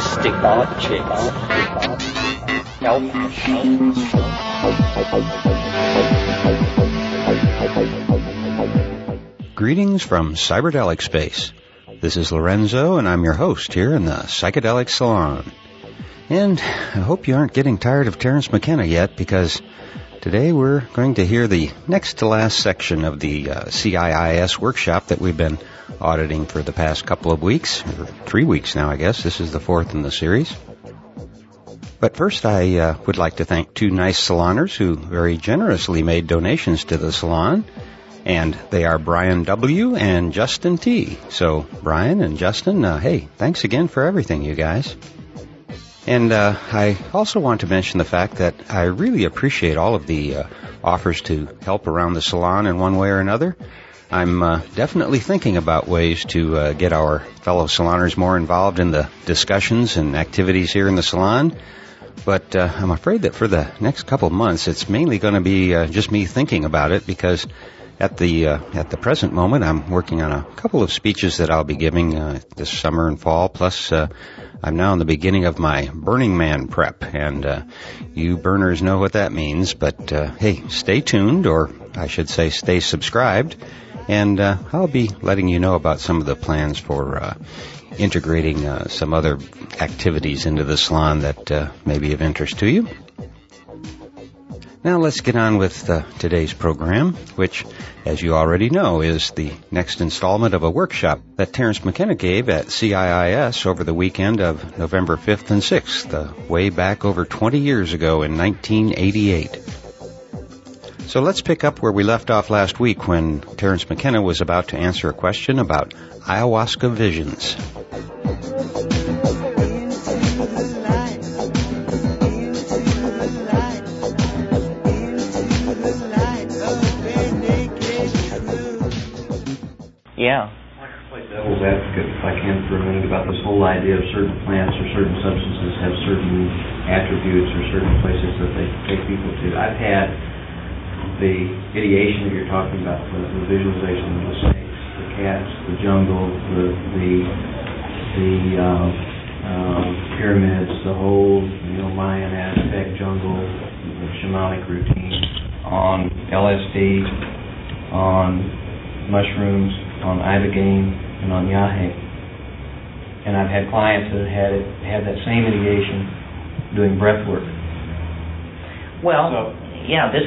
futuristic objects. Greetings from Cyberdelic Space. This is Lorenzo, and I'm your host here in the Psychedelic Salon. And I hope you aren't getting tired of Terence McKenna yet, because today we're going to hear the next to last section of the CIIS workshop that we've been auditing for the past couple of weeks, or 3 weeks now, I guess. This is the fourth in the series. But first, I would like to thank two nice saloners who very generously made donations to the salon. And they are Brian W. and Justin T. So, Brian and Justin, hey, thanks again for everything, you guys. And I also want to mention the fact that I really appreciate all of the offers to help around the salon in one way or another. I'm definitely thinking about ways to get our fellow saloners more involved in the discussions and activities here in the salon. But I'm afraid that for the next couple of months, it's mainly going to be just me thinking about it, because at the present moment, I'm working on a couple of speeches that I'll be giving this summer and fall. Plus, I'm now in the beginning of my Burning Man prep, and you burners know what that means. But hey, stay tuned, or I should say stay subscribed, and I'll be letting you know about some of the plans for integrating some other activities into the salon that may be of interest to you. Now let's get on with today's program, which, as you already know, is the next installment of a workshop that Terence McKenna gave at CIIS over the weekend of November 5th and 6th, way back over 20 years ago in 1988. So let's pick up where we left off last week when Terence McKenna was about to answer a question about ayahuasca visions. Yeah. I'd like to play devil's advocate, if I can, for a minute, about this whole idea of certain plants or certain substances have certain attributes or certain places that they take people to. I've had the ideation that you're talking about, the visualization of the snakes, the cats, the jungle, the pyramids, the whole Mayan Aztec jungle, the shamanic routine, on LSD, on mushrooms, on ibogaine, and on yahe. And I've had clients that had that same ideation doing breath work. Well, yeah, this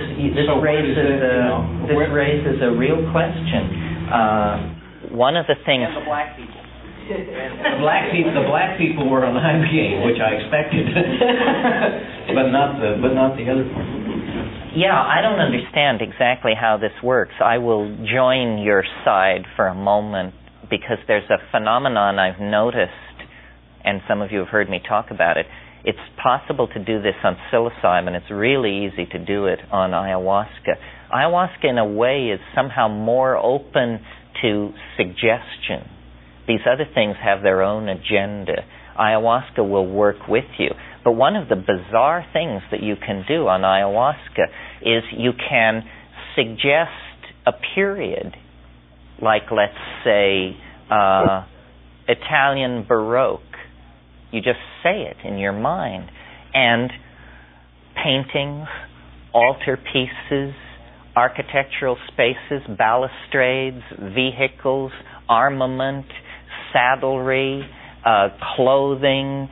raises a real question. One of the things. And the black people. The black people were on ibogaine, which I expected, but not the other part. Yeah, I don't understand exactly how this works. I will join your side for a moment, because there's a phenomenon I've noticed, and some of you have heard me talk about it. It's possible to do this on psilocybin. It's really easy to do it on ayahuasca. Ayahuasca, in a way, is somehow more open to suggestion. These other things have their own agenda. Ayahuasca will work with you. But one of the bizarre things that you can do on ayahuasca is you can suggest a period, like, let's say, Italian Baroque. You just say it in your mind. And paintings, altarpieces, architectural spaces, balustrades, vehicles, armament, saddlery, clothing,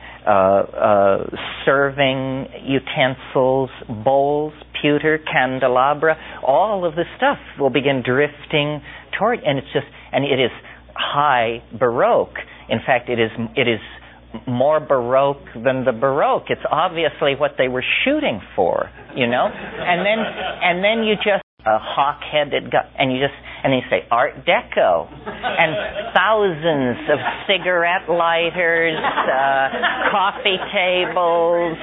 serving utensils, bowls, pewter, candelabra, all of the stuff will begin drifting toward, and it is high Baroque. In fact, it is more Baroque than the Baroque. It's obviously what they were shooting for, And then you just a hawk-headed guy, and you say Art Deco, and thousands of cigarette lighters, coffee tables,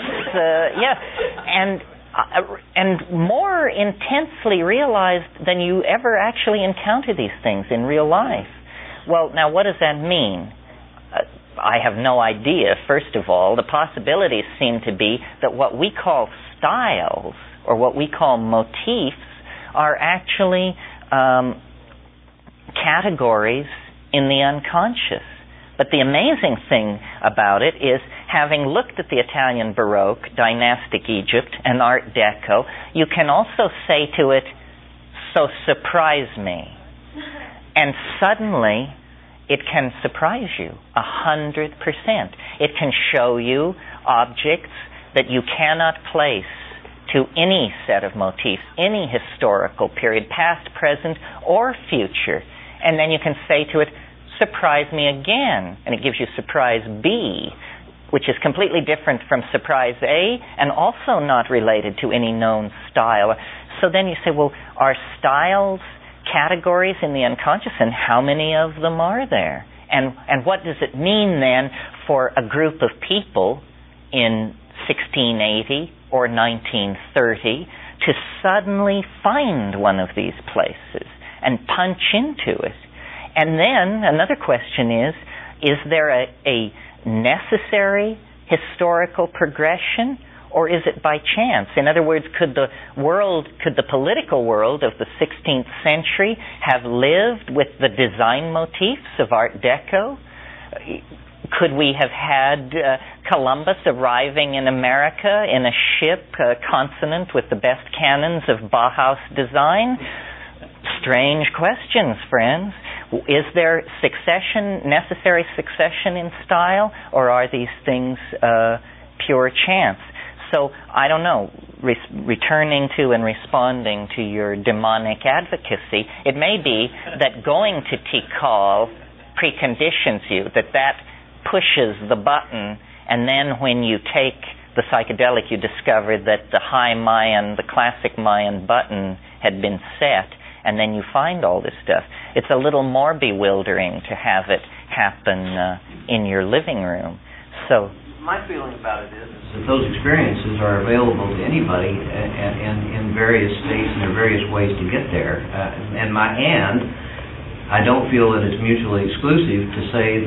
and more intensely realized than you ever actually encounter these things in real life. Well, now what does that mean? I have no idea. First of all, the possibilities seem to be that what we call styles, or what we call motifs, are actually categories in the unconscious. But the amazing thing about it is having looked at the Italian Baroque, dynastic Egypt, and Art Deco, you can also say to it, "So surprise me." And suddenly, it can surprise you 100%. It can show you objects that you cannot place to any set of motifs, any historical period, past, present, or future. And then you can say to it, "Surprise me again." And it gives you surprise B, which is completely different from surprise A, and also not related to any known style. So then you say, well, are styles categories in the unconscious, and how many of them are there? And what does it mean then for a group of people in 1680 or 1930 to suddenly find one of these places and punch into it? And then another question is there a necessary historical progression, or is it by chance? In other words, could the political world of the 16th century have lived with the design motifs of Art Deco? Could we have had Columbus arriving in America in a ship consonant with the best canons of Bauhaus design? Strange questions, friends. Is there necessary succession in style, or are these things pure chance? So, I don't know, returning to and responding to your demonic advocacy, it may be that going to Tikal preconditions you, that pushes the button, and then when you take the psychedelic, you discover that the high Mayan, the classic Mayan button had been set, and then you find all this stuff. It's a little more bewildering to have it happen in your living room. So, my feeling about it is that those experiences are available to anybody in various states, and there are various ways to get there. And I don't feel that it's mutually exclusive to say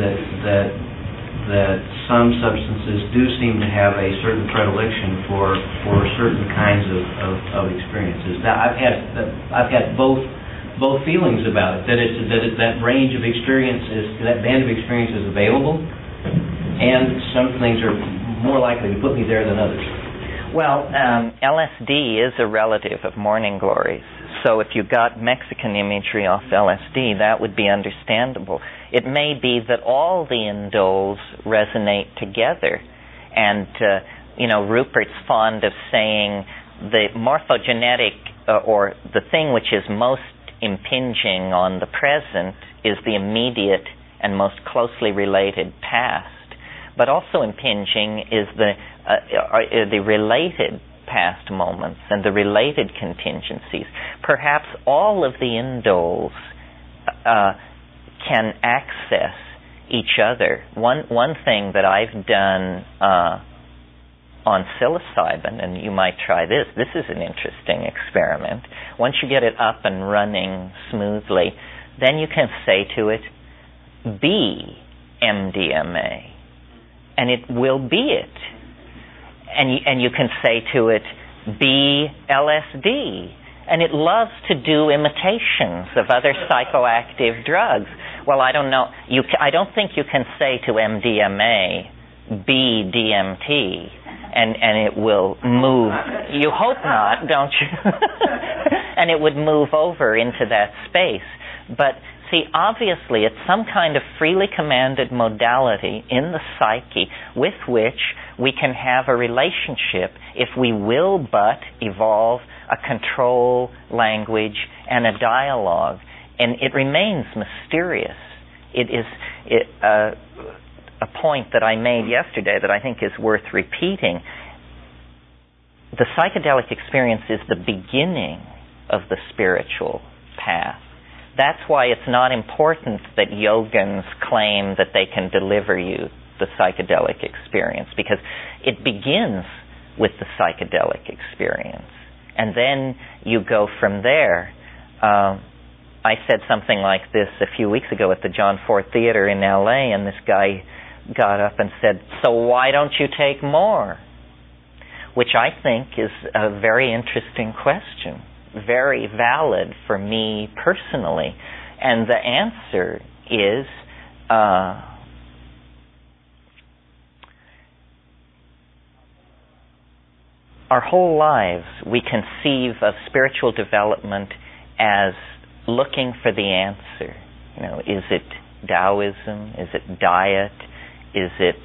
that some substances do seem to have a certain predilection for certain kinds of experiences. Now, I've had both feelings about it. That range of experiences, that band of experience is available, and some things are more likely to put me there than others. Well, LSD is a relative of morning glories. So if you got Mexican imagery off LSD, that would be understandable. It may be that all the indoles resonate together. And, Rupert's fond of saying the morphogenetic, or the thing which is most impinging on the present, is the immediate and most closely related past. But also impinging is the related past moments and the related contingencies. Perhaps all of the indoles can access each other. One thing that I've done on psilocybin, and you might try this. This is an interesting experiment. Once you get it up and running smoothly, then you can say to it, "Be MDMA." And it will be it. And you can say to it, "Be LSD." And it loves to do imitations of other psychoactive drugs. Well, I don't know. I don't think you can say to MDMA, "Be DMT," and it will move. You hope not, don't you? And it would move over into that space. But see, obviously, it's some kind of freely commanded modality in the psyche with which we can have a relationship if we will but evolve a control language and a dialogue. And it remains mysterious. It is a point that I made yesterday that I think is worth repeating. The psychedelic experience is the beginning of the spiritual path. That's why it's not important that yogins claim that they can deliver you the psychedelic experience, because it begins with the psychedelic experience. And then you go from there. I said something like this a few weeks ago at the John Ford Theater in L.A., and this guy got up and said, "So why don't you take more?" Which I think is a very interesting question. Very valid for me personally. And the answer is our whole lives we conceive of spiritual development as looking for the answer. Is it Taoism? Is it diet? Is it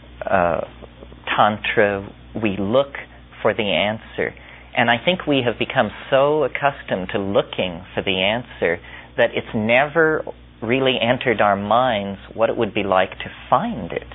Tantra? We look for the answer. And I think we have become so accustomed to looking for the answer that it's never really entered our minds what it would be like to find it.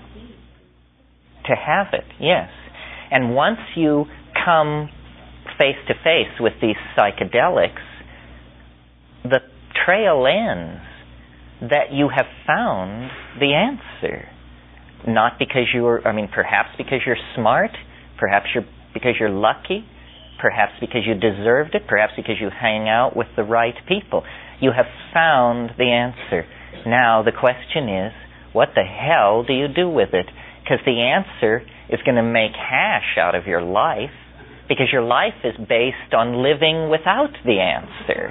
To have it, yes. And once you come face to face with these psychedelics, the trail ends that you have found the answer. Not because perhaps because you're smart, perhaps because you're lucky, perhaps because you deserved it, perhaps because you hang out with the right people. You have found the answer. Now the question is, what the hell do you do with it? Because the answer is going to make hash out of your life, because your life is based on living without the answer.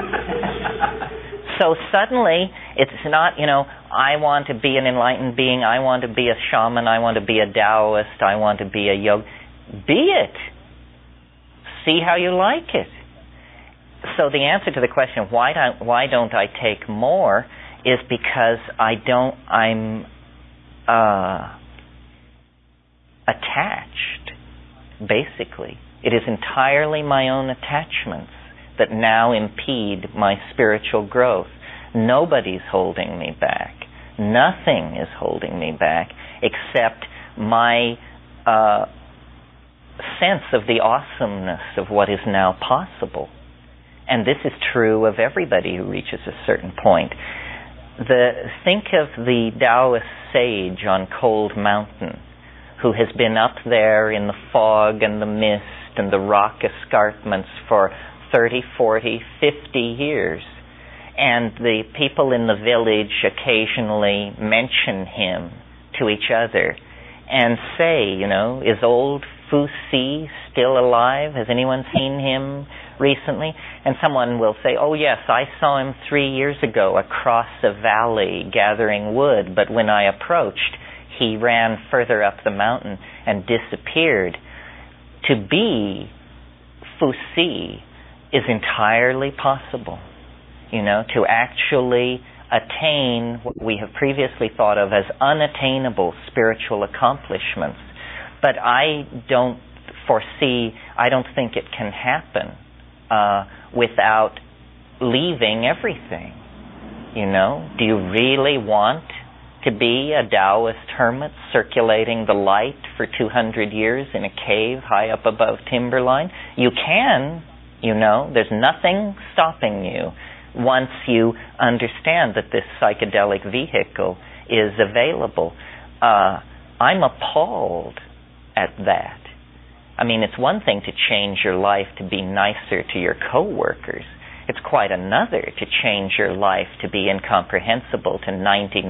So suddenly, it's not, I want to be an enlightened being, I want to be a shaman, I want to be a Taoist, I want to be a yogi. Be it. See how you like it. So the answer to the question, why don't I take more, is because I'm attached, basically. It is entirely my own attachments that now impede my spiritual growth. Nobody's holding me back. Nothing is holding me back except my sense of the awesomeness of what is now possible. And this is true of everybody who reaches a certain point. Think of the Taoist sage on Cold Mountain, who has been up there in the fog and the mist and the rock escarpments for 30, 40, 50 years. And the people in the village occasionally mention him to each other and say, is old Fu Si still alive? Has anyone seen him recently? And someone will say, oh yes, I saw him 3 years ago across a valley gathering wood, but when I approached, he ran further up the mountain and disappeared. To be Fu Si is entirely possible, to actually attain what we have previously thought of as unattainable spiritual accomplishments. But I don't think it can happen without leaving everything. Do you really want to be a Taoist hermit circulating the light for 200 years in a cave high up above timberline? You can, there's nothing stopping you once you understand that this psychedelic vehicle is available. I'm appalled at that. It's one thing to change your life to be nicer to your coworkers. It's quite another to change your life to be incomprehensible to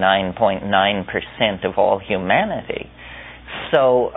99.9% of all humanity. So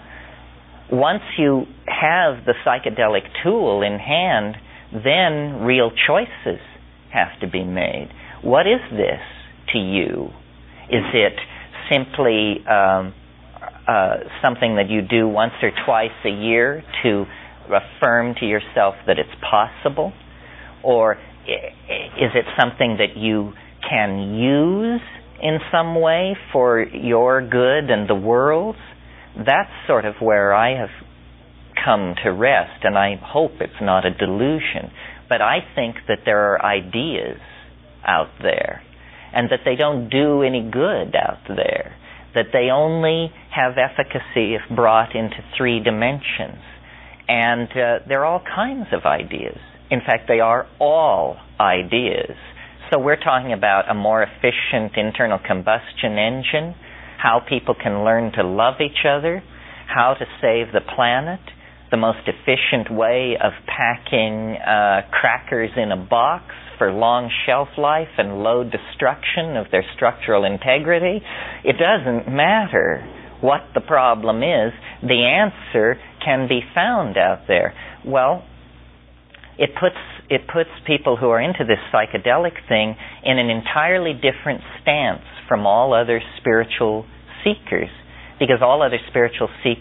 once you have the psychedelic tool in hand, then real choices have to be made. What is this to you? Is it simply something that you do once or twice a year to affirm to yourself that it's possible? Or is it something that you can use in some way for your good and the world's? That's sort of where I have come to rest, and I hope it's not a delusion. But I think that there are ideas out there, and that they don't do any good out there, that they only have efficacy if brought into 3 dimensions. And there are all kinds of ideas. In fact, they are all ideas. So we're talking about a more efficient internal combustion engine, how people can learn to love each other, how to save the planet, the most efficient way of packing crackers in a box for long shelf life and low destruction of their structural integrity. It doesn't matter what the problem is. The answer can be found out there. Well, it puts people who are into this psychedelic thing in an entirely different stance from all other spiritual seekers, because all other spiritual seekers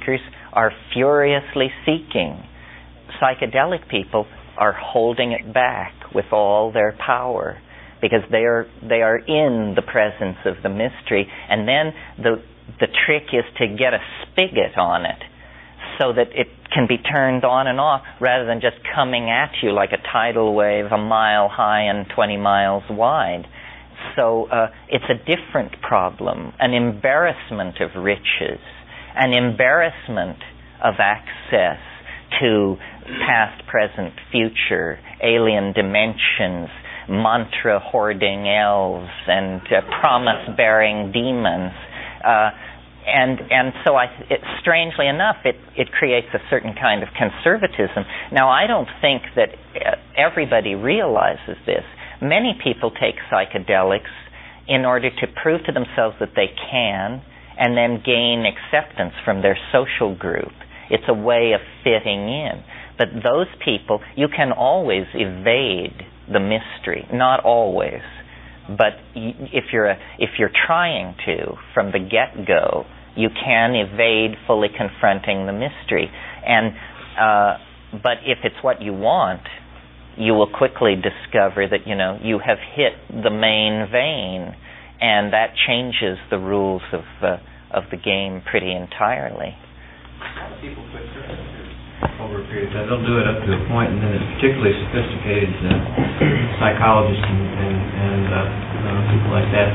are furiously seeking. Psychedelic people are holding it back with all their power because they are in the presence of the mystery, and then the trick is to get a spigot on it so that it can be turned on and off rather than just coming at you like a tidal wave a mile high and 20 miles wide. So it's a different problem, an embarrassment of riches, an embarrassment of access to past, present, future, alien dimensions, mantra-hoarding elves, and promise-bearing demons. And so strangely enough, it creates a certain kind of conservatism. Now, I don't think that everybody realizes this. Many people take psychedelics in order to prove to themselves that they can and then gain acceptance from their social group. It's a way of fitting in. But those people, you can always evade the mystery. Not always. But if you're trying to, from the get-go, you can evade fully confronting the mystery. And but if it's what you want, you will quickly discover that you have hit the main vein, and that changes the rules of the game pretty entirely. People quit over a period of time. They'll do it up to a point, and then it's particularly sophisticated psychologists and people like that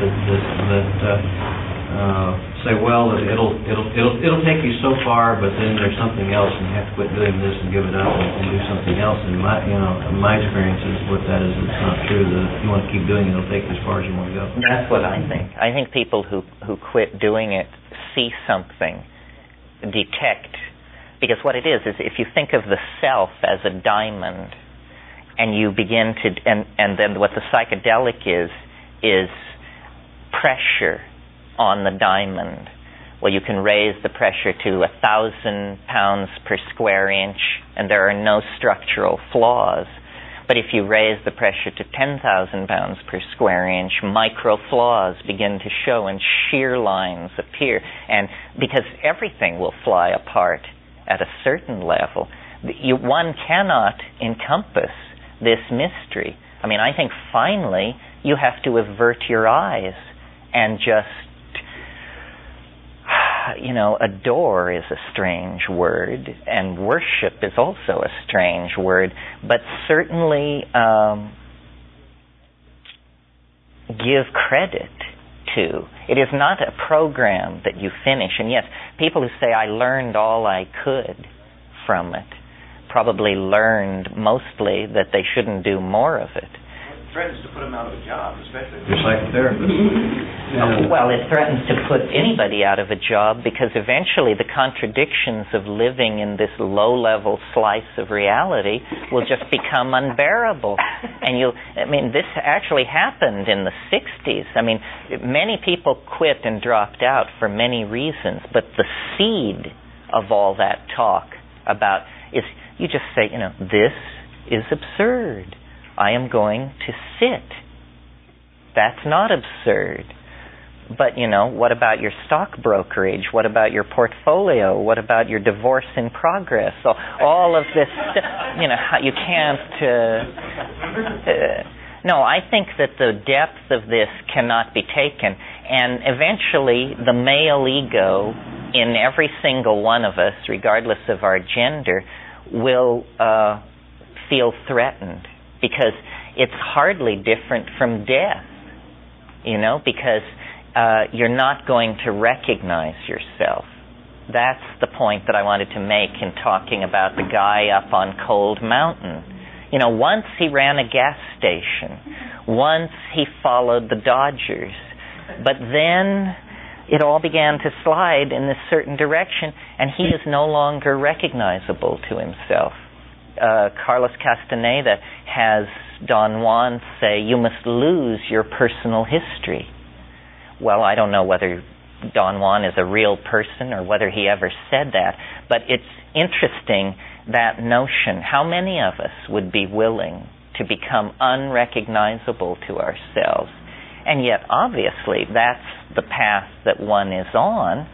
say, well, it'll take you so far, but then there's something else, and you have to quit doing this and give it up and do something else. And my experience is what that is. It's not true. That if you want to keep doing it, it'll take you as far as you want to go. That's what I think. I think people who quit doing it see something, detect. Because what it is if you think of the self as a diamond, and you begin to, and then what the psychedelic is pressure on the diamond. Well, you can raise the pressure to 1,000 pounds per square inch, and there are no structural flaws. But if you raise the pressure to 10,000 pounds per square inch, micro flaws begin to show, and shear lines appear, and because everything will fly apart at a certain level. One cannot encompass this mystery. I mean, I think finally you have to avert your eyes and just, adore is a strange word, and worship is also a strange word, but certainly give credit to. It is not a program that you finish. And yes, people who say, I learned all I could from it, probably learned mostly that they shouldn't do more of it. It threatens to put them out of a job, especially your psychotherapist. Well, it threatens to put anybody out of a job because eventually the contradictions of living in this low-level slice of reality will just become unbearable. And this actually happened in the 60s. I mean, many people quit and dropped out for many reasons, but the seed of all that talk about is you just say, this is absurd. I am going to sit. That's not absurd. But, what about your stock brokerage? What about your portfolio? What about your divorce in progress? So all of this, you can't... No, I think that the depth of this cannot be taken. And eventually, the male ego in every single one of us, regardless of our gender, will feel threatened. Because it's hardly different from death, because you're not going to recognize yourself. That's the point that I wanted to make in talking about the guy up on Cold Mountain. Once he ran a gas station, once he followed the Dodgers, but then it all began to slide in this certain direction, and he is no longer recognizable to himself. Carlos Castaneda has Don Juan say, you must lose your personal history. Well, I don't know whether Don Juan is a real person or whether he ever said that, but it's interesting, that notion. How many of us would be willing to become unrecognizable to ourselves? And yet, obviously, that's the path that one is on,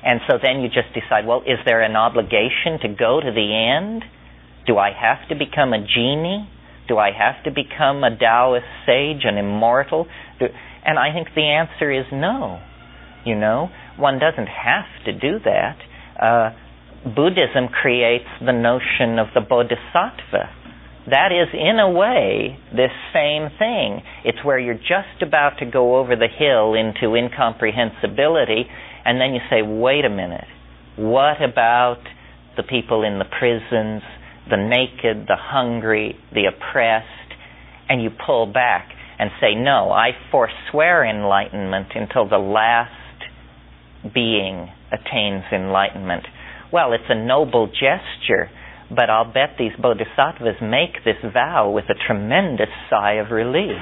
And so then you just decide, well, is there an obligation to go to the end? Do I have to become a genie? Do I have to become a Taoist sage, an immortal? And I think the answer is no. One doesn't have to do that. Buddhism creates the notion of the bodhisattva. That is, in a way, this same thing. It's where you're just about to go over the hill into incomprehensibility, and then you say, wait a minute, what about the people in the prisons, the naked, the hungry, the oppressed? And you pull back and say, no, I forswear enlightenment until the last being attains enlightenment. Well, it's a noble gesture, but I'll bet these bodhisattvas make this vow with a tremendous sigh of relief.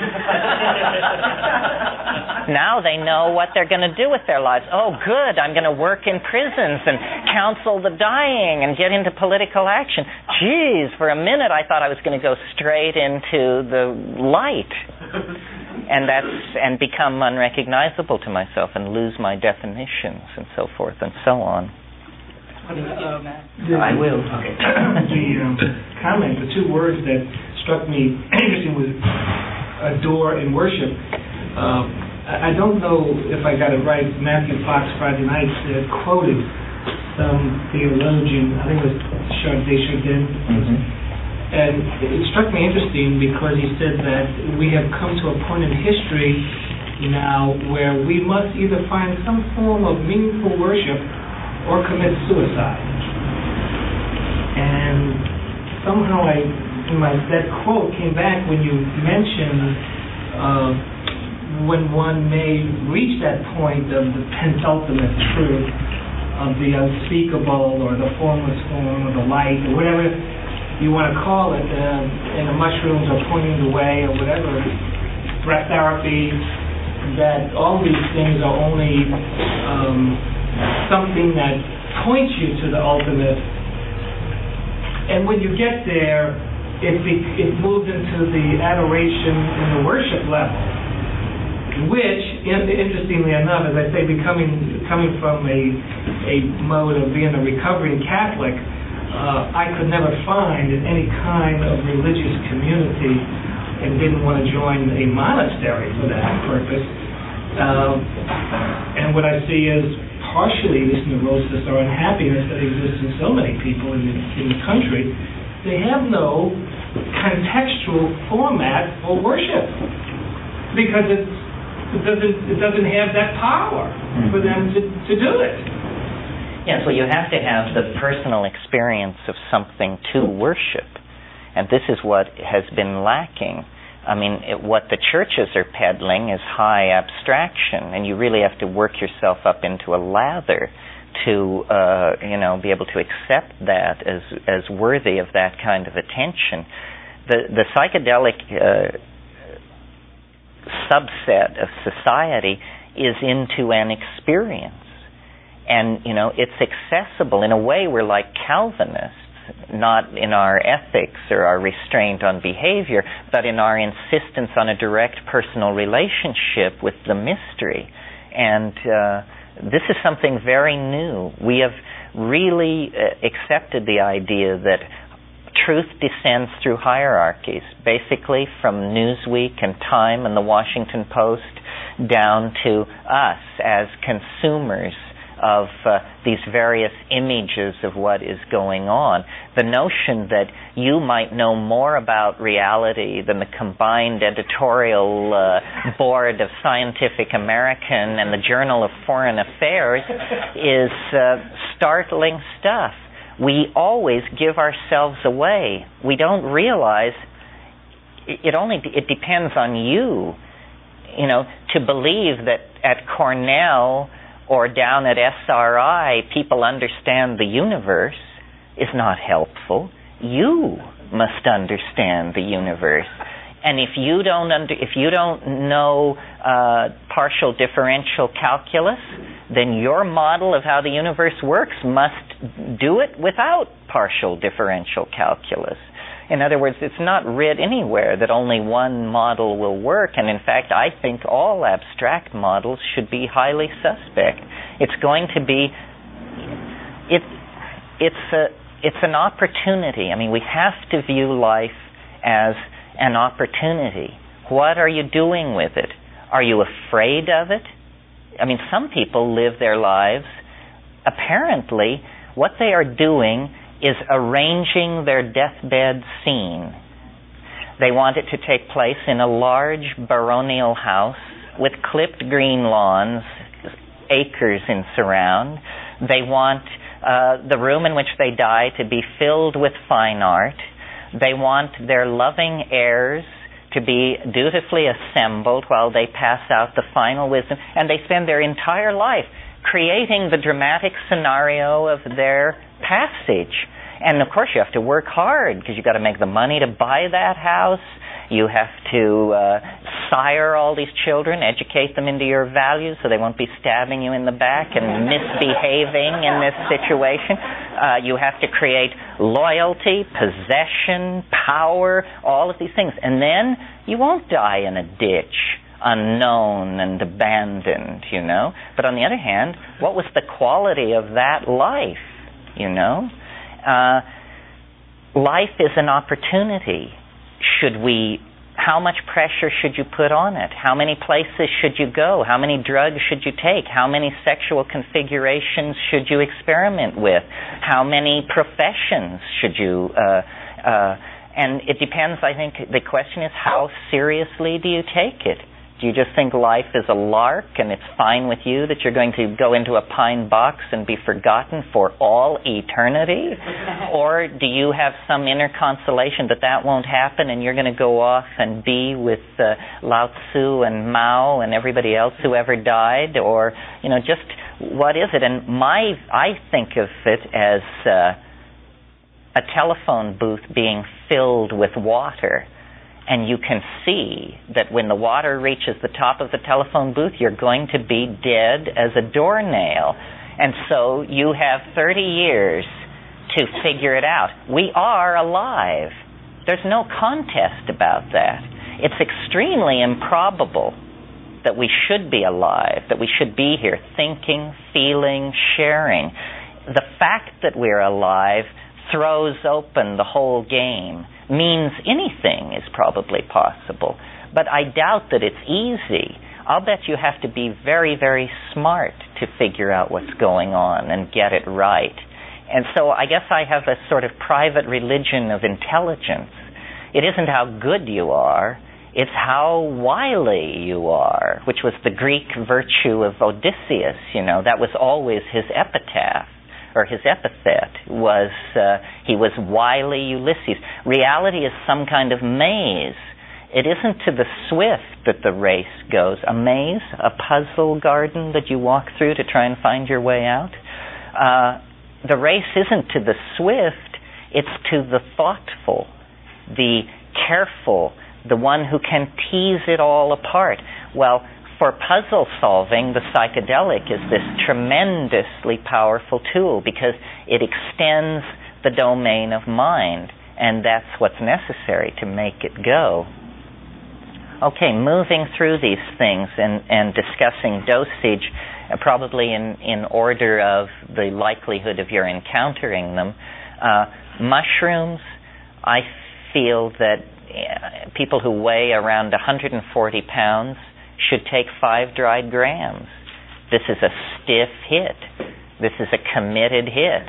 Now they know what they're going to do with their lives. Oh, good, I'm going to work in prisons and counsel the dying and get into political action. Geez, for a minute I thought I was going to go straight into the light and become unrecognizable to myself and lose my definitions and so forth and so on. I will. Okay. The two words that struck me interesting was adore and worship. I don't know if I got it right. Matthew Fox Friday night quoted some theologian, I think it was Desjardins, and it struck me interesting because he said that we have come to a point in history now where we must either find some form of meaningful worship or commit suicide. And somehow that quote came back when you mentioned when one may reach that point of the penultimate truth of the unspeakable or the formless form or the light or whatever you want to call it, and the mushrooms are pointing the way or whatever, breath therapy, that all these things are only something that points you to the ultimate. And when you get there, it moves into the adoration and the worship level, which, interestingly enough, as I say, coming from a mode of being a recovering Catholic, I could never find in any kind of religious community, and didn't want to join a monastery for that purpose. And what I see is partially this neurosis or unhappiness that exists in so many people in the country. They have no contextual format for worship because it doesn't have that power for them to do it. Yes, well, you have to have the personal experience of something to worship, and this is what has been lacking. I mean, what the churches are peddling is high abstraction, and you really have to work yourself up into a lather to, be able to accept that as worthy of that kind of attention. The psychedelic subset of society is into an experience, and it's accessible. In a way, we're like Calvinists. Not in our ethics or our restraint on behavior, but in our insistence on a direct personal relationship with the mystery. And this is something very new. We have really accepted the idea that truth descends through hierarchies, basically from Newsweek and Time and the Washington Post down to us as consumers of these various images of what is going on. The notion that you might know more about reality than the combined editorial board of Scientific American and the Journal of Foreign Affairs is startling stuff. We always give ourselves away. We don't realize it depends on you, to believe that at Cornell or down at SRI, people understand the universe is not helpful. You must understand the universe, and if you don't know partial differential calculus, then your model of how the universe works must do it without partial differential calculus. In other words, it's not writ anywhere that only one model will work, and in fact, I think all abstract models should be highly suspect. It's going to be it's an opportunity. I mean, we have to view life as an opportunity. What are you doing with it? Are you afraid of it? I mean, some people live their lives, apparently, what they are doing is arranging their deathbed scene. They want it to take place in a large baronial house with clipped green lawns, acres in surround. They want the room in which they die to be filled with fine art. They want their loving heirs to be dutifully assembled while they pass out the final wisdom. And they spend their entire life creating the dramatic scenario of their passage. And of course you have to work hard because you've got to make the money to buy that house. You have to sire all these children, educate them into your values so they won't be stabbing you in the back and misbehaving in this situation. You have to create loyalty, possession, power, all of these things. And then you won't die in a ditch, unknown and abandoned, you know. But on the other hand, what was the quality of that life, you know? Life is an opportunity. How much pressure should you put on it? How many places should you go? How many drugs should you take? How many sexual configurations should you experiment with? How many professions should you... and it depends, I think, the question is, how seriously do you take it? Do you just think life is a lark and it's fine with you that you're going to go into a pine box and be forgotten for all eternity? Or do you have some inner consolation that that won't happen and you're going to go off and be with Lao Tzu and Mao and everybody else who ever died? Or, you know, just what is it? And I think of it as a telephone booth being filled with water. And you can see that when the water reaches the top of the telephone booth, you're going to be dead as a doornail. And so you have 30 years to figure it out. We are alive. There's no contest about that. It's extremely improbable that we should be alive, that we should be here thinking, feeling, sharing. The fact that we're alive throws open the whole game. Means anything is probably possible. But I doubt that it's easy. I'll bet you have to be very, very smart to figure out what's going on and get it right. And so I guess I have a sort of private religion of intelligence. It isn't how good you are, it's how wily you are, which was the Greek virtue of Odysseus, you know. That was always his epitaph. Or his epithet was, he was wily Ulysses. Reality is some kind of maze. It isn't to the swift that the race goes. A maze, a puzzle garden that you walk through to try and find your way out. The race isn't to the swift, it's to the thoughtful, the careful, the one who can tease it all apart. Well, for puzzle solving, the psychedelic is this tremendously powerful tool because it extends the domain of mind, and that's what's necessary to make it go. Okay, moving through these things and discussing dosage, probably in order of the likelihood of your encountering them. Mushrooms, I feel that people who weigh around 140 pounds should take 5 dried grams. This is a stiff hit. This is a committed hit.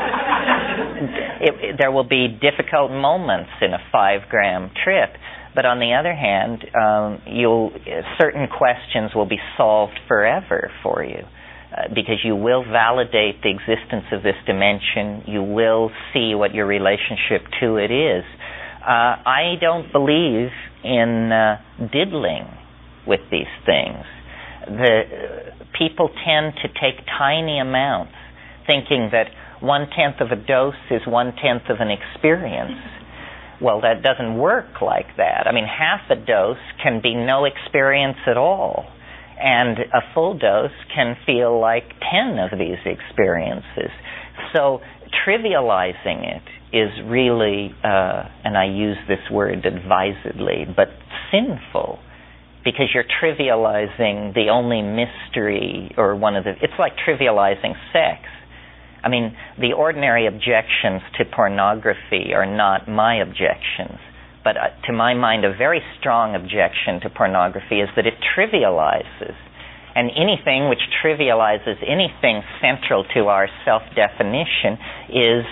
There will be difficult moments in a 5-gram trip, but on the other hand, certain questions will be solved forever for you because you will validate the existence of this dimension. You will see what your relationship to it is. I don't believe in diddling with these things. People tend to take tiny amounts, thinking that 1/10 of a dose is 1/10 of an experience. Well, that doesn't work like that. I mean, half a dose can be no experience at all, and a full dose can feel like 10 of these experiences. So trivializing it is really, and I use this word advisedly, but sinful. Because you're trivializing the only mystery, or it's like trivializing sex. I mean, the ordinary objections to pornography are not my objections. But to my mind, a very strong objection to pornography is that it trivializes. And anything which trivializes anything central to our self-definition is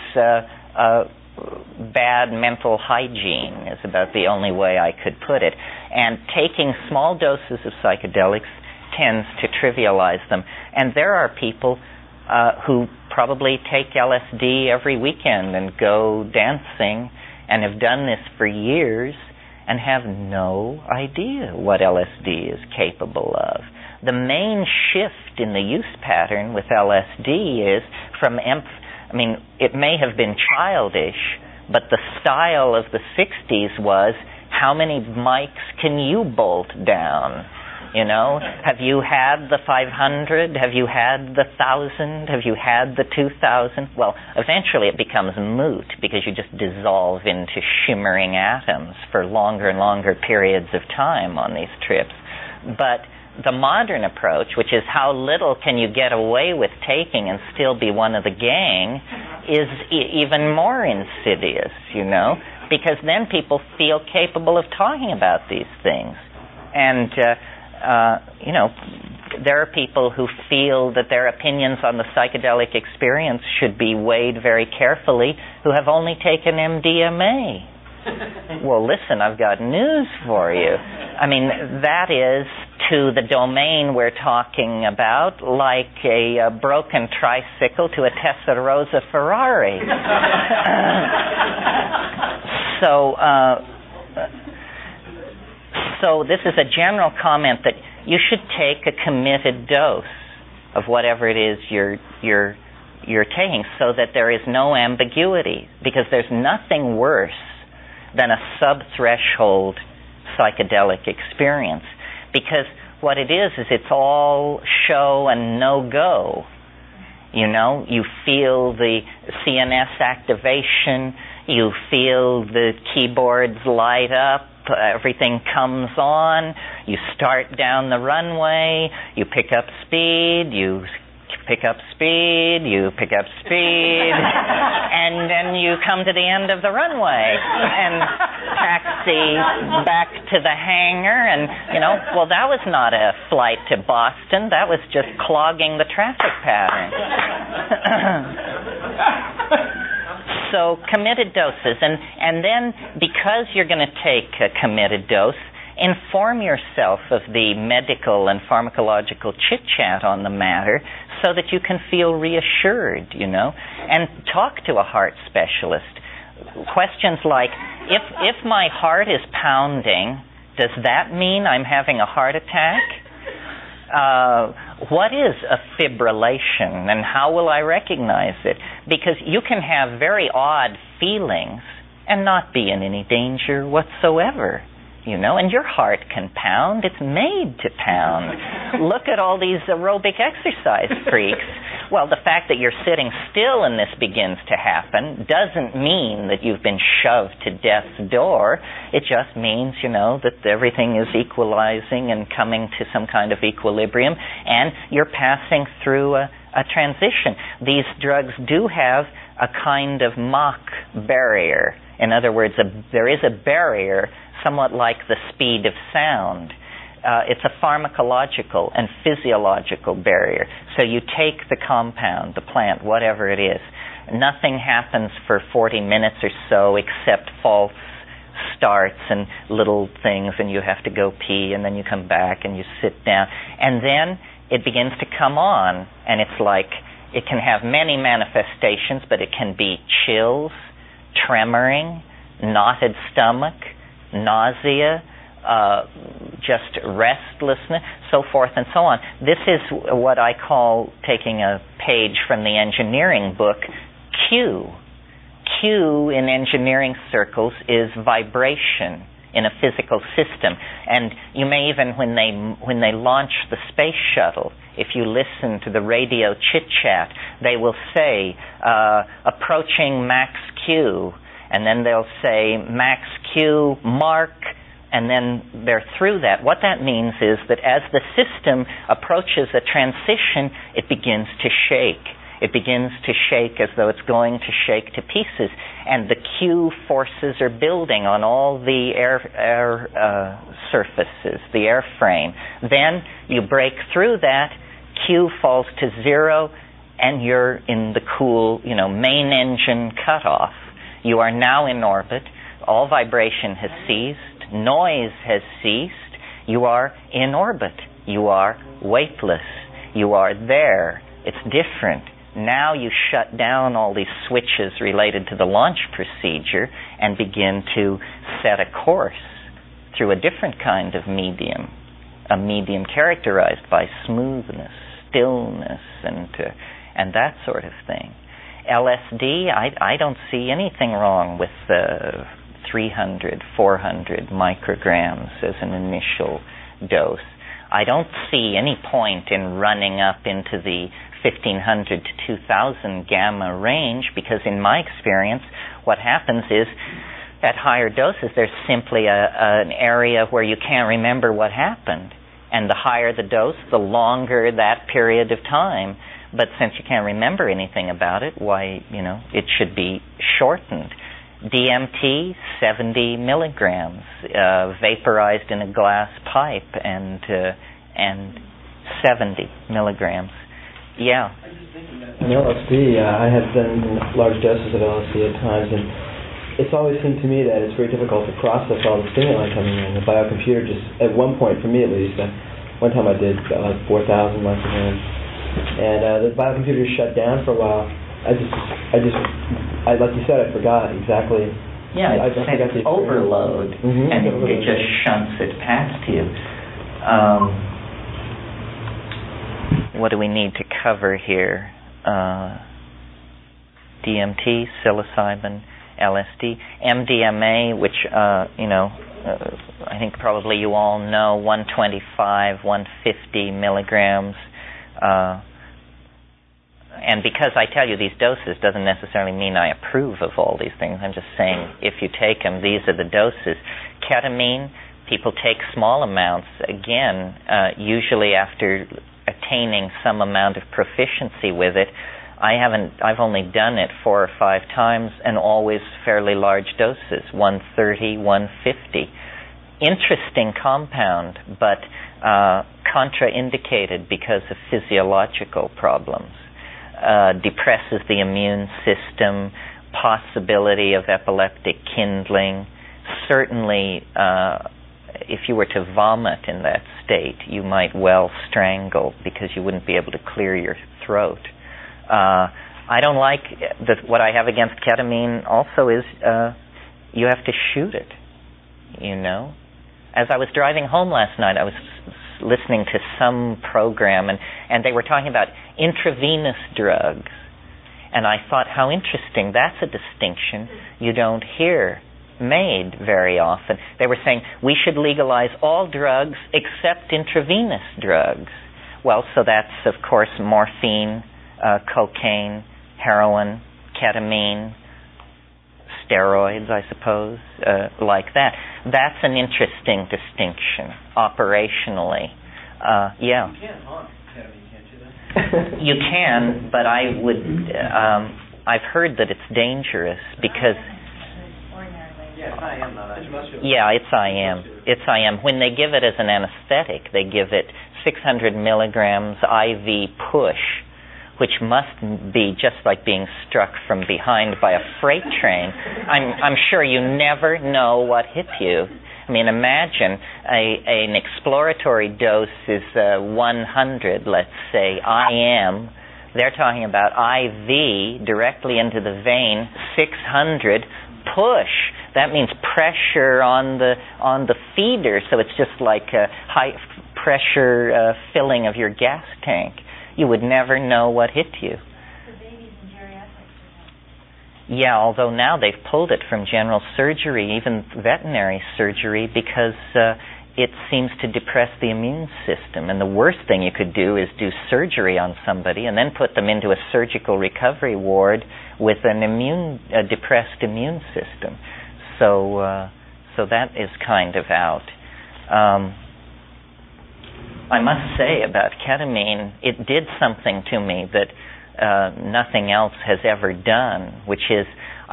bad mental hygiene, is about the only way I could put it. And taking small doses of psychedelics tends to trivialize them. And there are people who probably take LSD every weekend and go dancing and have done this for years and have no idea what LSD is capable of. The main shift in the use pattern with LSD is from it may have been childish, but the style of the 60s was, how many mics can you bolt down? You know, have you had the 500? Have you had the 1,000? Have you had the 2,000? Well, eventually it becomes moot because you just dissolve into shimmering atoms for longer and longer periods of time on these trips. But the modern approach, which is how little can you get away with taking and still be one of the gang, is even more insidious, you know, because then people feel capable of talking about these things. And there are people who feel that their opinions on the psychedelic experience should be weighed very carefully who have only taken MDMA. Well, listen, I've got news for you. I mean, that is, to the domain we're talking about, like a broken tricycle to a Testarossa Ferrari. So this is a general comment that you should take a committed dose of whatever it is you're taking, so that there is no ambiguity, because there's nothing worse than a sub-threshold psychedelic experience, because what it is it's all show and no-go. You know, you feel the CNS activation, you feel the keyboards light up, everything comes on, you start down the runway, you pick up speed, you pick up speed, and then you come to the end of the runway and taxi back to the hangar, and, well, that was not a flight to Boston, that was just clogging the traffic pattern. So committed doses, and then because you're going to take a committed dose, inform yourself of the medical and pharmacological chit-chat on the matter so that you can feel reassured, and talk to a heart specialist. Questions like, if my heart is pounding, does that mean I'm having a heart attack? What is a fibrillation, and how will I recognize it? Because you can have very odd feelings and not be in any danger whatsoever, and your heart can pound. It's made to pound. Look at all these aerobic exercise freaks. Well, the fact that you're sitting still and this begins to happen doesn't mean that you've been shoved to death's door. It just means, that everything is equalizing and coming to some kind of equilibrium, and you're passing through a transition. These drugs do have a kind of mock barrier. In other words, there is a barrier somewhat like the speed of sound. It's a pharmacological and physiological barrier. So you take the compound, the plant, whatever it is. Nothing happens for 40 minutes or so except false starts and little things, and you have to go pee, and then you come back and you sit down. And then it begins to come on, and it's like it can have many manifestations, but it can be chills, tremoring, knotted stomach, nausea, just restlessness, so forth and so on. This is what I call, taking a page from the engineering book, Q. Q in engineering circles is vibration in a physical system. And you may even, when they launch the space shuttle, if you listen to the radio chit-chat, they will say, approaching max Q, and then they'll say, max Q, mark, and then they're through that. What that means is that as the system approaches a transition, it begins to shake. It begins to shake as though it's going to shake to pieces, and the Q forces are building on all the air surfaces, the airframe. Then you break through that, Q falls to zero, and you're in the cool, main engine cutoff. You are now in orbit. All vibration has ceased. Noise has ceased. You are in orbit. You are weightless. You are there. It's different. Now you shut down all these switches related to the launch procedure and begin to set a course through a different kind of medium, a medium characterized by smoothness, stillness, and that sort of thing. LSD, I don't see anything wrong with the 300, 400 micrograms as an initial dose. I don't see any point in running up into the 1500 to 2000 gamma range, because in my experience what happens is at higher doses there's simply an area where you can't remember what happened, and the higher the dose, the longer that period of time. But since you can't remember anything about it, why, it should be shortened. DMT, 70 milligrams, vaporized in a glass pipe, and 70 milligrams. Yeah. In LSD, I have done large doses of LSD at times, and it's always seemed to me that it's very difficult to process all the stimuli coming in. The biocomputer just, at one point, for me at least, one time I did 4,000 micrograms, and the biocomputer shut down for a while. I like you said, I forgot exactly. Yeah, it's overload, and it just shunts it past you. What do we need to cover here? DMT, psilocybin, LSD, MDMA, which I think probably you all know, 125, 150 milligrams. And because I tell you these doses doesn't necessarily mean I approve of all these things. I'm just saying if you take them, these are the doses. Ketamine, people take small amounts, again, usually after attaining some amount of proficiency with it. I've only done it 4 or 5 times, and always fairly large doses, 130, 150. Interesting compound, but contraindicated because of physiological problems. Depresses the immune system, possibility of epileptic kindling. Certainly, if you were to vomit in that state, you might well strangle because you wouldn't be able to clear your throat. I don't like what I have against ketamine also is you have to shoot it, As I was driving home last night, I was listening to some program, and they were talking about intravenous drugs. And I thought, how interesting. That's a distinction you don't hear made very often. They were saying, we should legalize all drugs except intravenous drugs. Well, so that's, of course, morphine, cocaine, heroin, ketamine, steroids, I suppose, like that. That's an interesting distinction, operationally. Yeah. You can haunt ketamine, can't you, then? You can, but I would, I've heard that it's dangerous because... Yeah, it's IM, not IM. Yeah, it's IM. It's IM. When they give it as an anesthetic, they give it 600 milligrams IV push, which must be just like being struck from behind by a freight train. I'm sure you never know what hit you. I mean, imagine an exploratory dose is 100, let's say, IM. They're talking about IV directly into the vein, 600 push. That means pressure on the feeder, so it's just like a high pressure filling of your gas tank. You would never know what hit you. For babies and geriatrics. Yeah, although now they've pulled it from general surgery, even veterinary surgery, because it seems to depress the immune system. And the worst thing you could do is do surgery on somebody and then put them into a surgical recovery ward with a depressed immune system. So that is kind of out. I must say about ketamine, it did something to me that nothing else has ever done, which is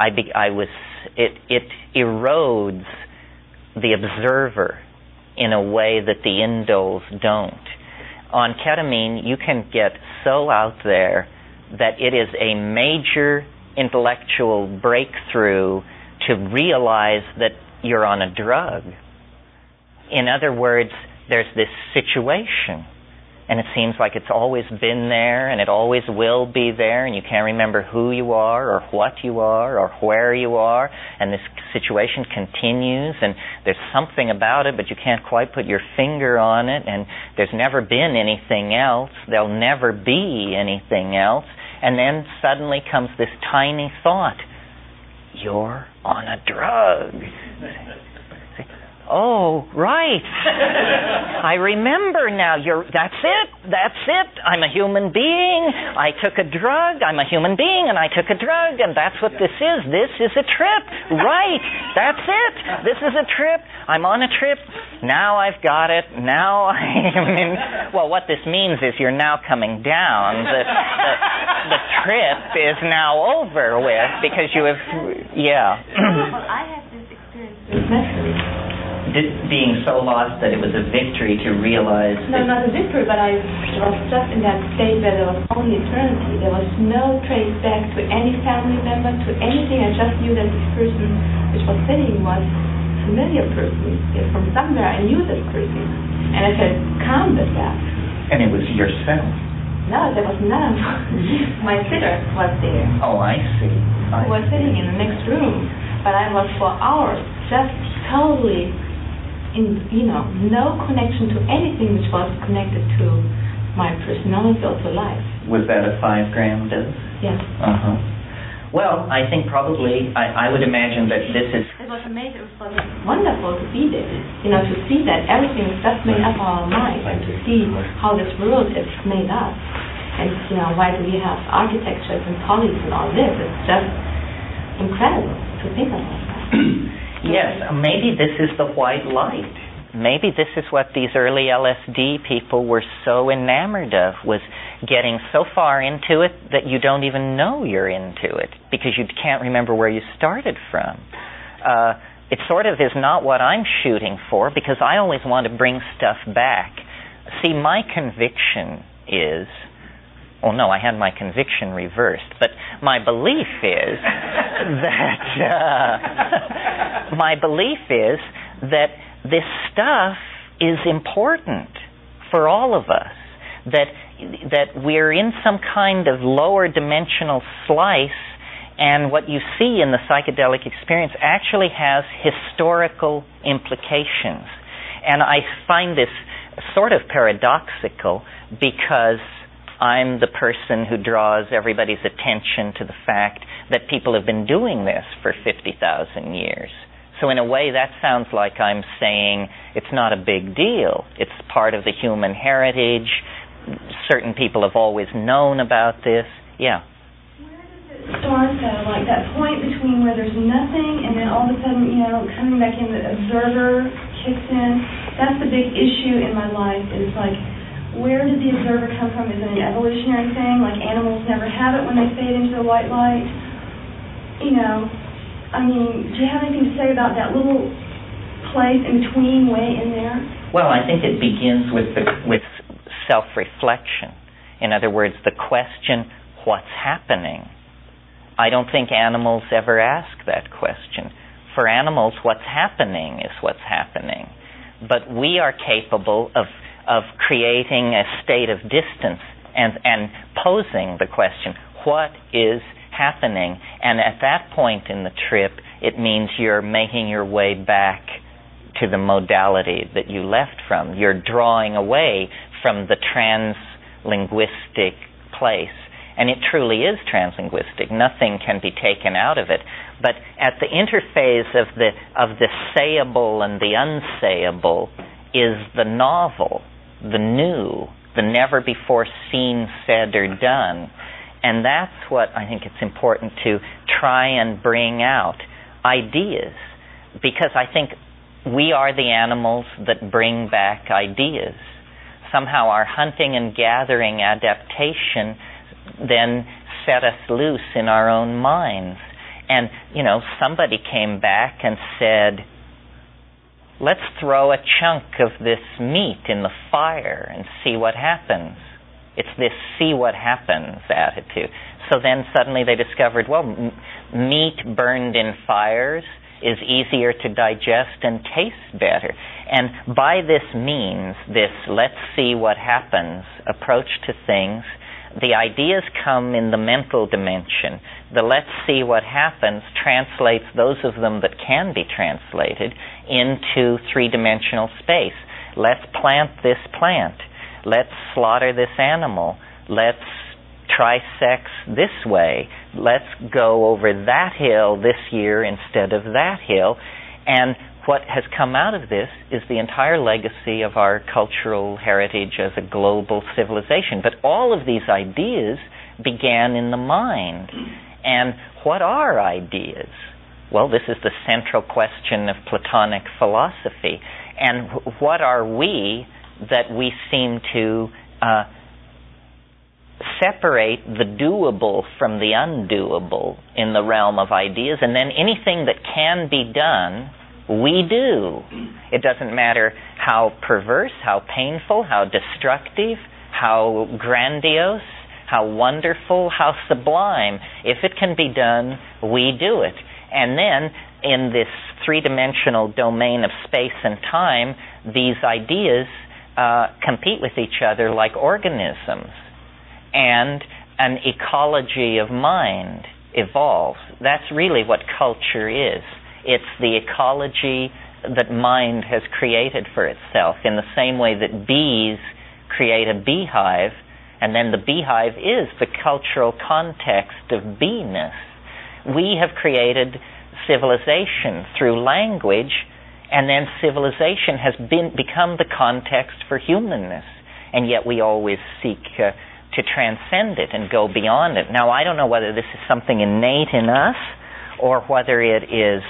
it erodes the observer in a way that the indoles don't. On ketamine, you can get so out there that it is a major intellectual breakthrough to realize that you're on a drug. In other words, there's this situation, and it seems like it's always been there, and it always will be there, and you can't remember who you are, or what you are, or where you are, and this situation continues, and there's something about it, but you can't quite put your finger on it, and there's never been anything else, there'll never be anything else, and then suddenly comes this tiny thought, you're on a drug. Oh, right. I remember now. That's it. I'm a human being. I took a drug. I'm a human being, and I took a drug, and that's what this is. This is a trip. Right. That's it. This is a trip. I'm on a trip. Now I've got it. Now well, what this means is you're now coming down. The trip is now over with because you have, yeah. Well, I had this experience with Metro. Being so lost that it was a victory to realize... No, not a victory, but I was just in that state where there was only eternity. There was no trace back to any family member, to anything. I just knew that this person which was sitting was a familiar person. From somewhere I knew this person. And I felt calm with that. And it was yourself? No, there was none. My sitter was there. Oh, I see. Who was sitting in the next room. But I was for hours just totally... no connection to anything which was connected to my personality or to life. Was that a 5-gram dose? Yes. Uh-huh. Well, I think probably, I would imagine that this is... It was amazing. It was wonderful to be there. To see that everything is just made up of our mind, and to see how this world is made up. And, why do we have architectures and polys and all this? It's just incredible to think about that. Yes, maybe this is the white light. Maybe this is what these early LSD people were so enamored of, was getting so far into it that you don't even know you're into it because you can't remember where you started from. It sort of is not what I'm shooting for because I always want to bring stuff back. See, my conviction is... Oh, no, I had my conviction reversed. But my belief is that this stuff is important for all of us. That we're in some kind of lower dimensional slice, and what you see in the psychedelic experience actually has historical implications. And I find this sort of paradoxical because I'm the person who draws everybody's attention to the fact that people have been doing this for 50,000 years. So in a way, that sounds like I'm saying it's not a big deal. It's part of the human heritage. Certain people have always known about this. Yeah. Where does it start, though? Like that point between where there's nothing and then all of a sudden, coming back in, the observer kicks in. That's the big issue in my life. Is like, where did the observer come from? Is it an evolutionary thing? Like animals never have it when they fade into the white light? Do you have anything to say about that little place in between, way in there? Well, I think it begins with self-reflection. In other words, the question, what's happening? I don't think animals ever ask that question. For animals, what's happening is what's happening. But we are capable of creating a state of distance and posing the question, what is happening? And at that point in the trip, it means you're making your way back to the modality that you left from. You're drawing away from the translinguistic place. And it truly is translinguistic. Nothing can be taken out of it. But at the interface of the sayable and the unsayable is the novel, the new, the never before seen, said, or done. And that's what I think it's important to try and bring out. Ideas. Because I think we are the animals that bring back ideas. Somehow our hunting and gathering adaptation then set us loose in our own minds. And, somebody came back and said, let's throw a chunk of this meat in the fire and see what happens. It's this see what happens attitude. So then suddenly they discovered, meat burned in fires is easier to digest and taste better. And by this means, this let's see what happens approach to things, the ideas come in the mental dimension. The let's see what happens translates those of them that can be translated into three-dimensional space. Let's plant this plant. Let's slaughter this animal. Let's try sex this way. Let's go over that hill this year instead of that hill. And what has come out of this is the entire legacy of our cultural heritage as a global civilization. But all of these ideas began in the mind. And what are ideas? Well, this is the central question of Platonic philosophy. And what are we that we seem to separate the doable from the undoable in the realm of ideas, and then anything that can be done, we do. It doesn't matter how perverse, how painful, how destructive, how grandiose, how wonderful, how sublime. If it can be done, we do it. And then, in this three-dimensional domain of space and time, these ideas compete with each other like organisms. And an ecology of mind evolves. That's really what culture is. It's the ecology that mind has created for itself, in the same way that bees create a beehive, and then the beehive is the cultural context of beeness. We have created civilization through language, and then civilization has become the context for humanness, and yet we always seek to transcend it and go beyond it. Now, I don't know whether this is something innate in us or whether it is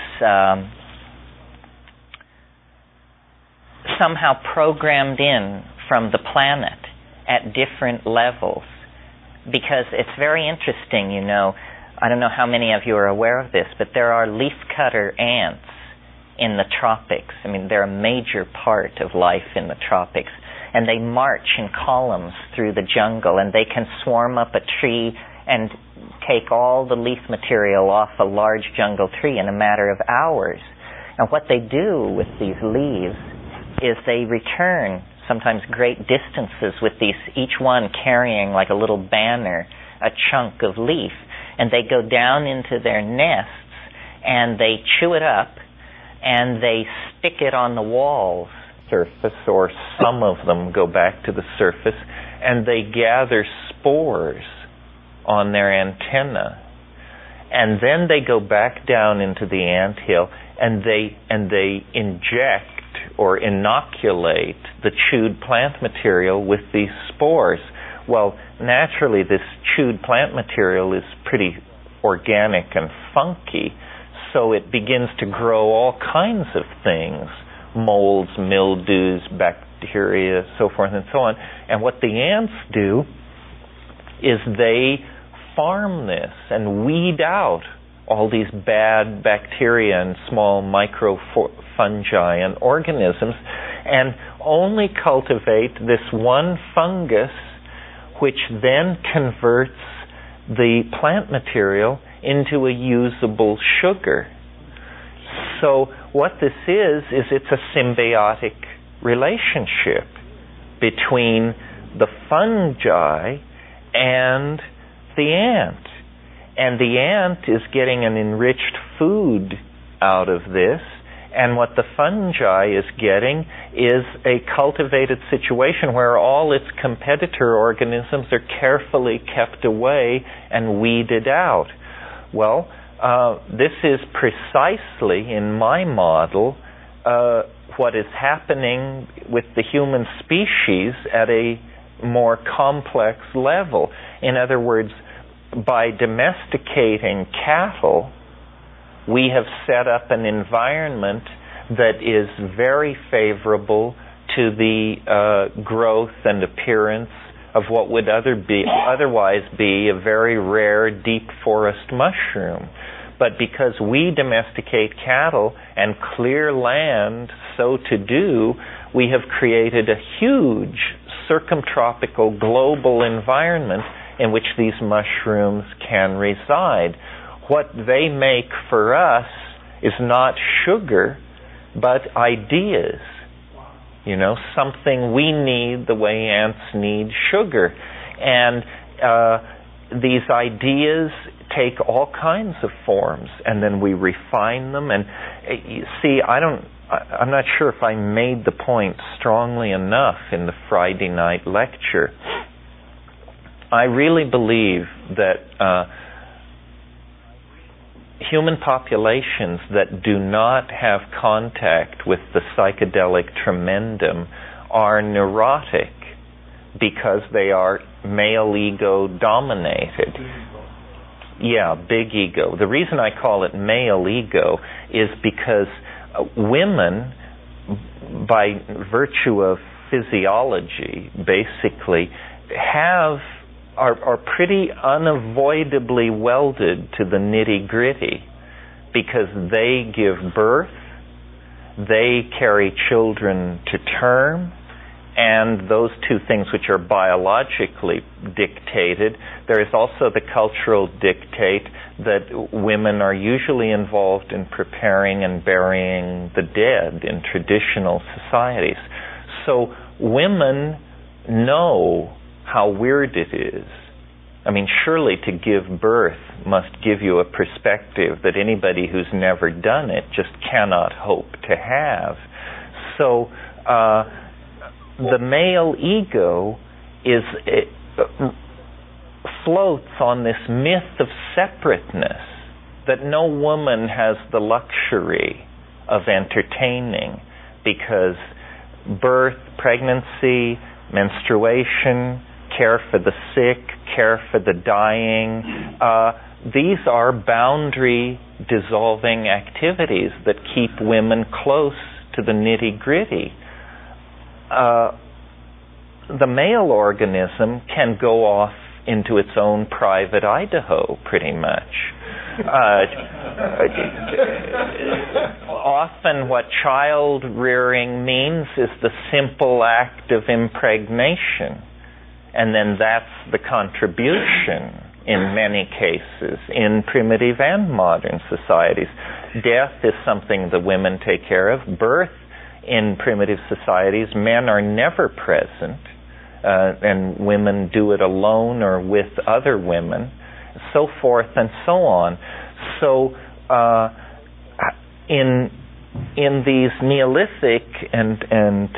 somehow programmed in from the planet at different levels. Because it's very interesting, I don't know how many of you are aware of this, but there are leafcutter ants in the tropics. I mean, they're a major part of life in the tropics. And they march in columns through the jungle, and they can swarm up a tree and take all the leaf material off a large jungle tree in a matter of hours. And what they do with these leaves is they return sometimes great distances with these, each one carrying like a little banner, a chunk of leaf. And they go down into their nests, and they chew it up, and they stick it on the walls. Surface, or some of them go back to the surface, and they gather spores on their antenna, and then they go back down into the anthill, and they inject or inoculate the chewed plant material with these spores. Well, naturally, this chewed plant material is pretty organic and funky, so it begins to grow all kinds of things. Molds, mildews, bacteria, so forth and so on. And what the ants do is they farm this and weed out all these bad bacteria and small microfungi and organisms, and only cultivate this one fungus, which then converts the plant material into a usable sugar. So what this is it's a symbiotic relationship between the fungi and the ant. And the ant is getting an enriched food out of this, and what the fungi is getting is a cultivated situation where all its competitor organisms are carefully kept away and weeded out. Well, this is precisely, in my model, what is happening with the human species at a more complex level. In other words, by domesticating cattle, we have set up an environment that is very favorable to the growth and appearance of what would otherwise be a very rare deep forest mushroom. But because we domesticate cattle and clear land so to do, we have created a huge circumtropical global environment in which these mushrooms can reside. What they make for us is not sugar, but ideas. You know, something we need the way ants need sugar. And these ideas take all kinds of forms, and then we refine them. And you see, I'm not sure if I made the point strongly enough in the Friday night lecture. I really believe that human populations that do not have contact with the psychedelic tremendum are neurotic because they are male ego dominated. Yeah, big ego. The reason I call it male ego is because women, by virtue of physiology, basically, are pretty unavoidably welded to the nitty-gritty because they give birth, they carry children to term, and those two things which are biologically dictated. There is also the cultural dictate that women are usually involved in preparing and burying the dead in traditional societies. So women know how weird it is. I mean, surely to give birth must give you a perspective that anybody who's never done it just cannot hope to have. So the male ego floats on this myth of separateness that no woman has the luxury of entertaining, because birth, pregnancy, menstruation, care for the sick, care for the dying, these are boundary dissolving activities that keep women close to the nitty-gritty. The male organism can go off into its own private Idaho, pretty much. Often what child rearing means is the simple act of impregnation. And then that's the contribution in many cases in primitive and modern societies. Death is something the women take care of. Birth in primitive societies, men are never present, and women do it alone or with other women, so forth and so on. So in these Neolithic and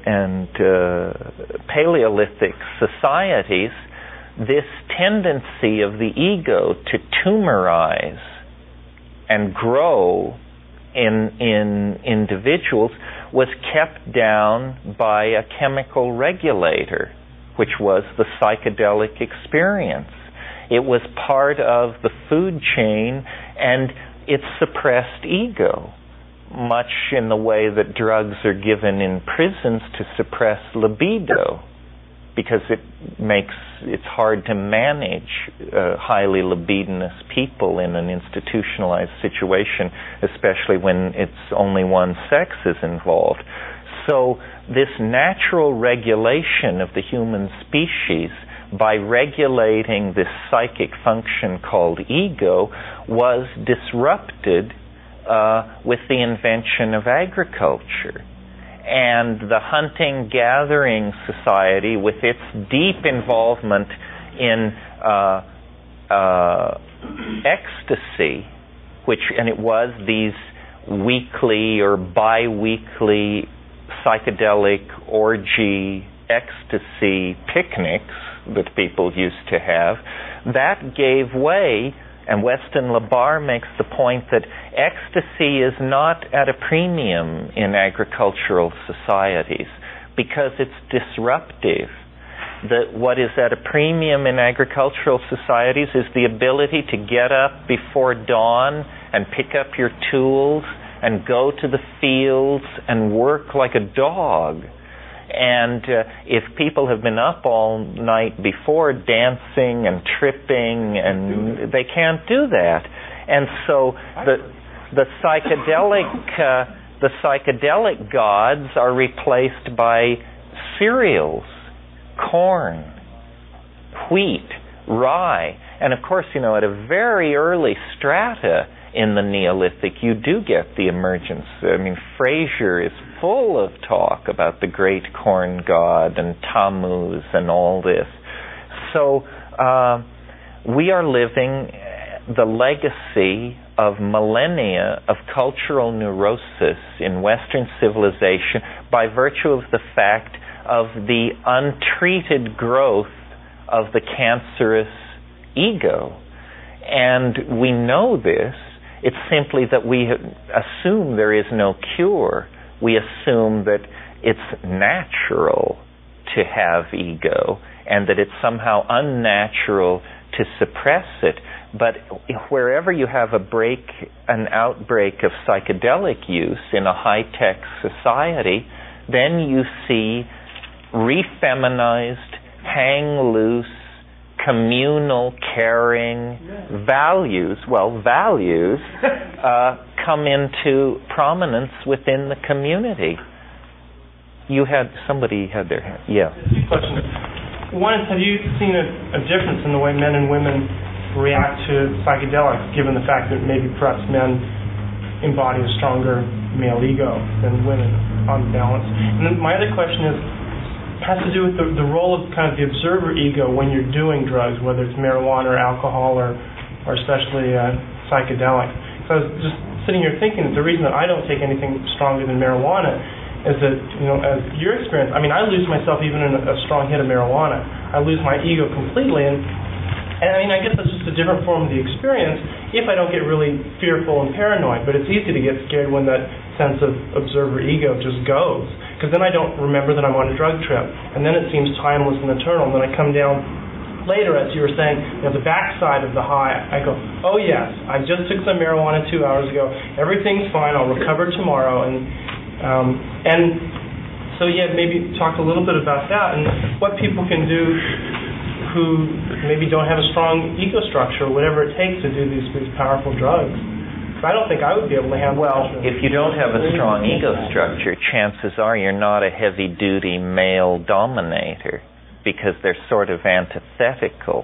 Paleolithic societies, this tendency of the ego to tumorize and grow in individuals was kept down by a chemical regulator, which was the psychedelic experience. It was part of the food chain, and it suppressed ego, much in the way that drugs are given in prisons to suppress libido, because it's hard to manage highly libidinous people in an institutionalized situation, especially when it's only one sex is involved. So this natural regulation of the human species, by regulating this psychic function called ego, was disrupted with the invention of agriculture. And the hunting-gathering society, with its deep involvement in ecstasy, and it was these weekly or bi-weekly psychedelic orgy ecstasy picnics that people used to have, that gave way. And Weston LaBarre makes the point that ecstasy is not at a premium in agricultural societies because it's disruptive. That what is at a premium in agricultural societies is the ability to get up before dawn and pick up your tools and go to the fields and work like a dog. And if people have been up all night before dancing and tripping, and they can't do that. And so the psychedelic gods are replaced by cereals, corn, wheat, rye. And of course, at a very early strata in the Neolithic, you do get the emergence. I mean, Fraser is full of talk about the great corn god and Tammuz and all this. So we are living the legacy of millennia of cultural neurosis in Western civilization by virtue of the fact of the untreated growth of the cancerous ego. And we know this. It's simply that we assume there is no cure. We assume that it's natural to have ego and that it's somehow unnatural to suppress it. But wherever you have an outbreak of psychedelic use in a high-tech society, then you see refeminized, hang loose, communal, caring values come into prominence within the community. Somebody had their hand. Yeah. Two questions. One is, have you seen a difference in the way men and women react to psychedelics, given the fact that maybe perhaps men embody a stronger male ego than women on balance? And then my other question has to do with the role of kind of the observer ego when you're doing drugs, whether it's marijuana or alcohol or especially psychedelic. So I was just sitting here thinking that the reason that I don't take anything stronger than marijuana is that, as your experience, I mean, I lose myself even in a strong hit of marijuana. I lose my ego completely, and I mean, I guess that's just a different form of the experience if I don't get really fearful and paranoid, but it's easy to get scared when that sense of observer ego just goes, because then I don't remember that I'm on a drug trip, and then it seems timeless and eternal, and then I come down later, as you were saying, the backside of the high, I go, oh yes, I just took some marijuana 2 hours ago, everything's fine, I'll recover tomorrow, and so yeah, maybe talk a little bit about that, and what people can do who maybe don't have a strong ego structure or whatever it takes to do these powerful drugs. I don't think I would be able to handle it. Well, if you don't have a strong ego structure, chances are you're not a heavy-duty male dominator, because they're sort of antithetical.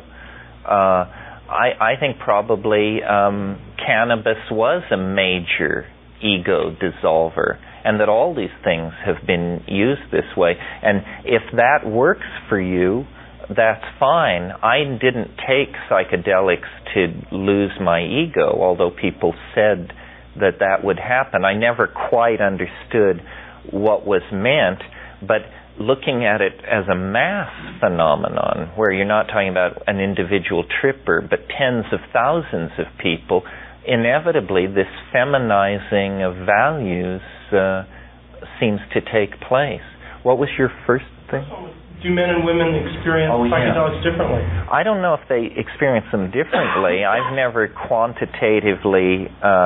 I think probably cannabis was a major ego dissolver, and that all these things have been used this way. And if that works for you, that's fine. I didn't take psychedelics to lose my ego, although people said that would happen. I never quite understood what was meant, but looking at it as a mass phenomenon, where you're not talking about an individual tripper, but tens of thousands of people, inevitably this feminizing of values seems to take place. What was your first thing? Do men and women experience psychedelics differently? I don't know if they experience them differently. I've never quantitatively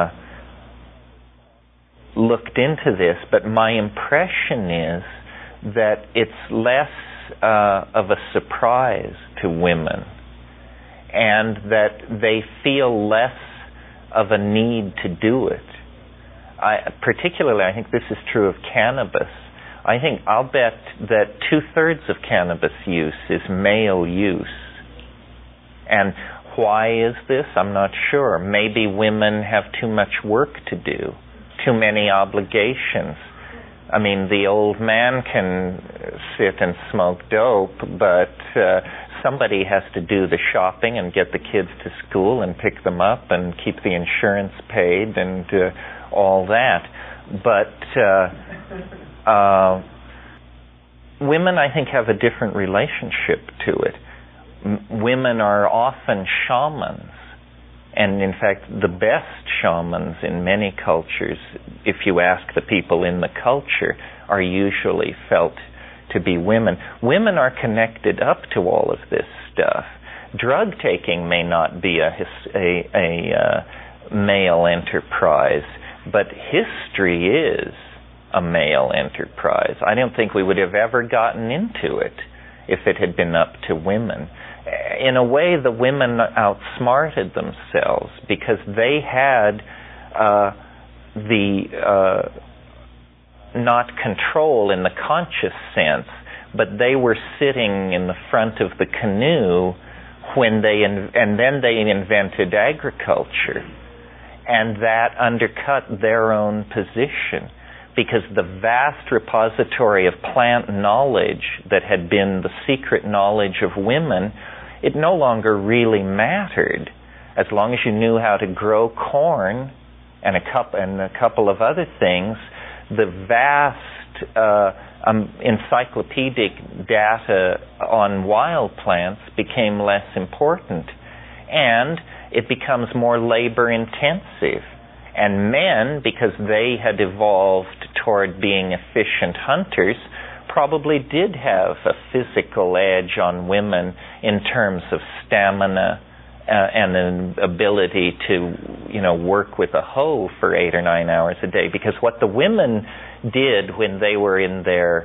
looked into this, but my impression is that it's less of a surprise to women, and that they feel less of a need to do it. Particularly, I think this is true of cannabis. I'll bet that 2/3 of cannabis use is male use. And why is this? I'm not sure. Maybe women have too much work to do, too many obligations. I mean, the old man can sit and smoke dope, but somebody has to do the shopping and get the kids to school and pick them up and keep the insurance paid and all that. But women, I think, have a different relationship to it. Women are often shamans, and in fact, the best shamans in many cultures, if you ask the people in the culture, are usually felt to be women. Women are connected up to all of this stuff. Drug taking may not be a male enterprise, but history is. a male enterprise. I don't think we would have ever gotten into it if it had been up to women. In a way, the women outsmarted themselves because they had not control in the conscious sense, but they were sitting in the front of the canoe when and then they invented agriculture, and that undercut their own position, because the vast repository of plant knowledge that had been the secret knowledge of women, it no longer really mattered. As long as you knew how to grow corn and a couple of other things, the vast encyclopedic data on wild plants became less important, and it becomes more labor intensive. And men, because they had evolved toward being efficient hunters, probably did have a physical edge on women in terms of stamina and an ability to, work with a hoe for 8 or 9 hours a day. Because what the women did when they were in their,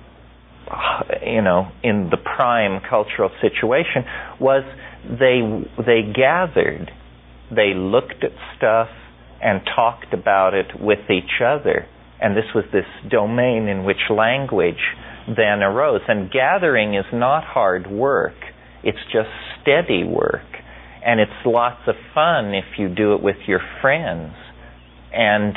in the prime cultural situation was they gathered, they looked at stuff and talked about it with each other. And this was this domain in which language then arose. And gathering is not hard work. It's just steady work. And it's lots of fun if you do it with your friends. And,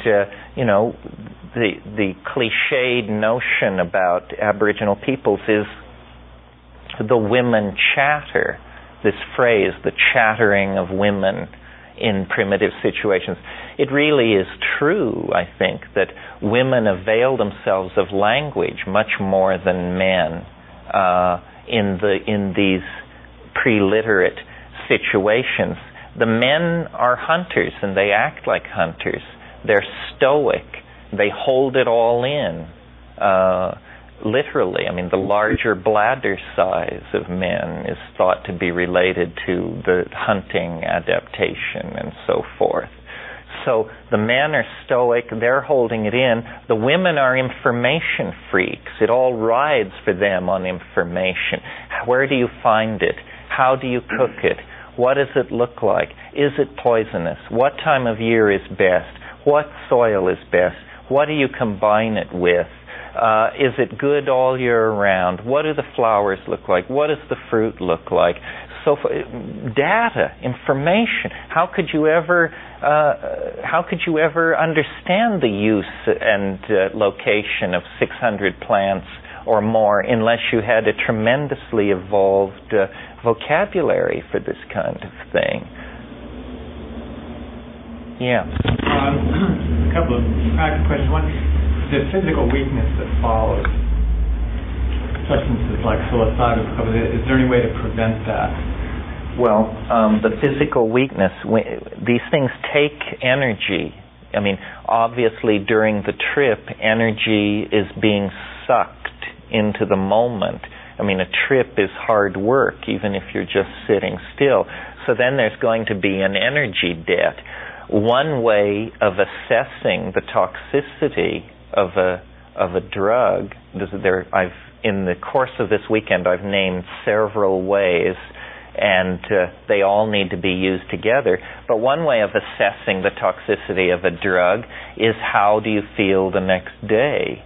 the cliched notion about Aboriginal peoples is the women chatter. This phrase, the chattering of women in primitive situations. It really is true, I think, that women avail themselves of language much more than men in these pre-literate situations. The men are hunters and they act like hunters. They're stoic. They hold it all in. Literally, the larger bladder size of men is thought to be related to the hunting adaptation and so forth. So the men are stoic, they're holding it in. The women are information freaks. It all rides for them on information. Where do you find it? How do you cook it? What does it look like? Is it poisonous? What time of year is best? What soil is best? What do you combine it with? Is it good all year round? What do the flowers look like? What does the fruit look like? So data, information. How could you ever understand the use and location of 600 plants or more unless you had a tremendously evolved vocabulary for this kind of thing? Yeah. A couple of practical questions. One, the physical weakness that follows substances like psilocybin, is there any way to prevent that? Well, the physical weakness, these things take energy. Obviously during the trip, energy is being sucked into the moment. A trip is hard work, even if you're just sitting still. So then there's going to be an energy debt. One way of assessing the toxicity of a drug, in the course of this weekend, I've named several ways, and they all need to be used together. But one way of assessing the toxicity of a drug is how do you feel the next day.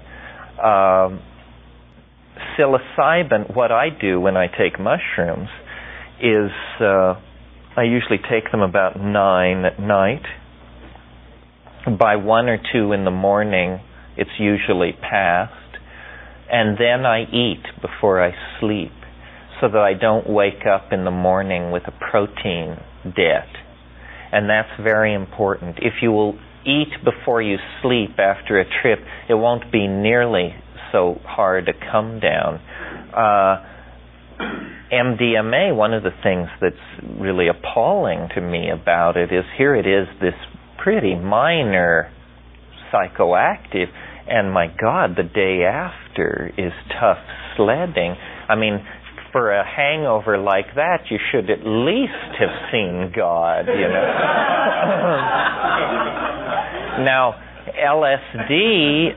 Psilocybin, what I do when I take mushrooms is I usually take them about 9 at night. By 1 or 2 in the morning, it's usually past. And then I eat before I sleep so that I don't wake up in the morning with a protein debt. And that's very important. If you will eat before you sleep after a trip, it won't be nearly so hard to come down. MDMA, one of the things that's really appalling to me about it is here it is, this pretty minor psychoactive, and my God, the day after is tough sledding. For a hangover like that, you should at least have seen God, Now, LSD,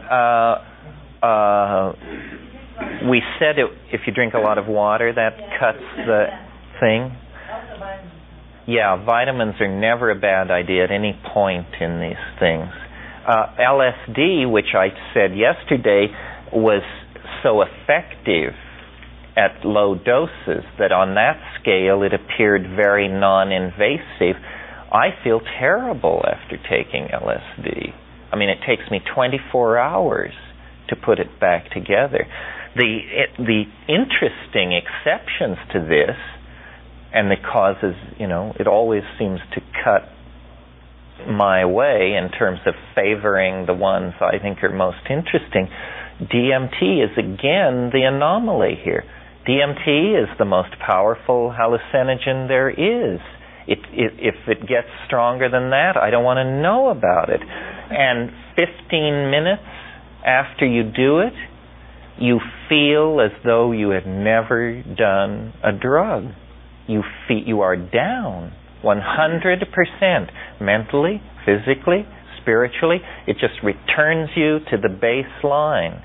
we said if you drink a lot of water, that cuts the thing. Yeah, vitamins are never a bad idea at any point in these things. LSD, which I said yesterday, was so effective at low doses that on that scale it appeared very non-invasive. I feel terrible after taking LSD. I mean, it takes me 24 hours to put it back together. The interesting exceptions to this, and the causes, it always seems to cut my way in terms of favoring the ones I think are most interesting. DMT is again the anomaly here. DMT is the most powerful hallucinogen there is. If it gets stronger than that, I don't want to know about it. And 15 minutes after you do it, you feel as though you had never done a drug. You are down 100%, mentally, physically, spiritually. It just returns you to the baseline.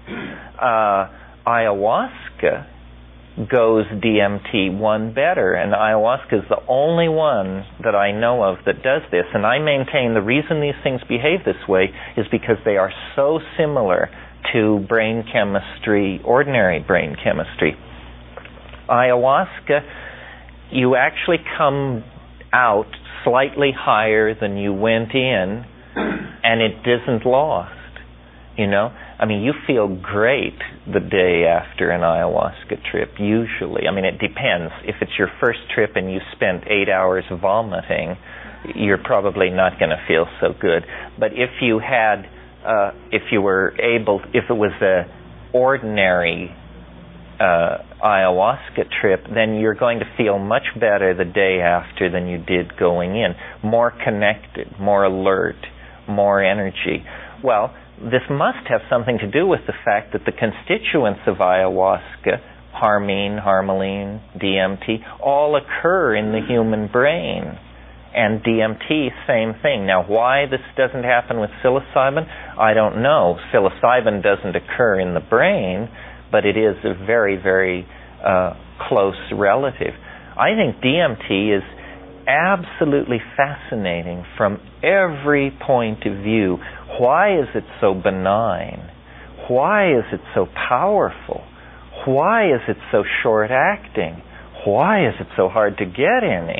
Ayahuasca goes DMT one better, and ayahuasca is the only one that I know of that does this. And I maintain the reason these things behave this way is because they are so similar to brain chemistry, ordinary brain chemistry. Ayahuasca, you actually come out slightly higher than you went in, and it isn't lost. I mean, you feel great the day after an ayahuasca trip, usually. I mean, it depends. If it's your first trip and you spent 8 hours vomiting, you're probably not going to feel so good. But if you had, if it was a ordinary ayahuasca trip, then you're going to feel much better the day after than you did going in. More connected, more alert, more energy. Well, this must have something to do with the fact that the constituents of ayahuasca, harmine, harmaline, DMT, all occur in the human brain. And DMT, same thing. Now, why this doesn't happen with psilocybin, I don't know. Psilocybin doesn't occur in the brain, but it is a very, very close relative. I think DMT is absolutely fascinating from every point of view. Why is it so benign? Why is it so powerful? Why is it so short-acting? Why is it so hard to get any?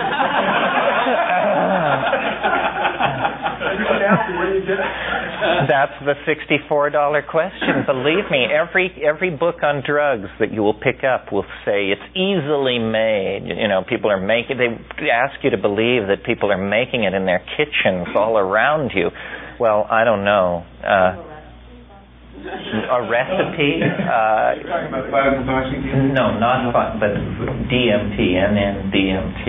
That's the $64 question. Believe me, every book on drugs that you will pick up will say it's easily made. People are making. They ask you to believe that people are making it in their kitchens all around you. Well, I don't know. A recipe? You're talking about 5-methoxy? No, not 5, but DMT, NN-DMT.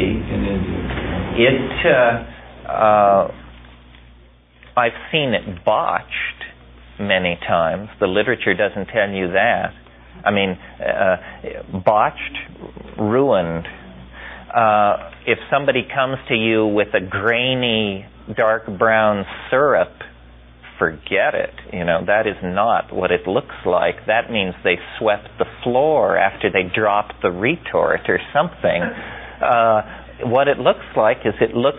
I've seen it botched many times. The literature doesn't tell you that. I mean, botched, ruined. If somebody comes to you with a grainy, dark brown syrup, forget it. That is not what it looks like. That means they swept the floor after they dropped the retort or something. What it looks like is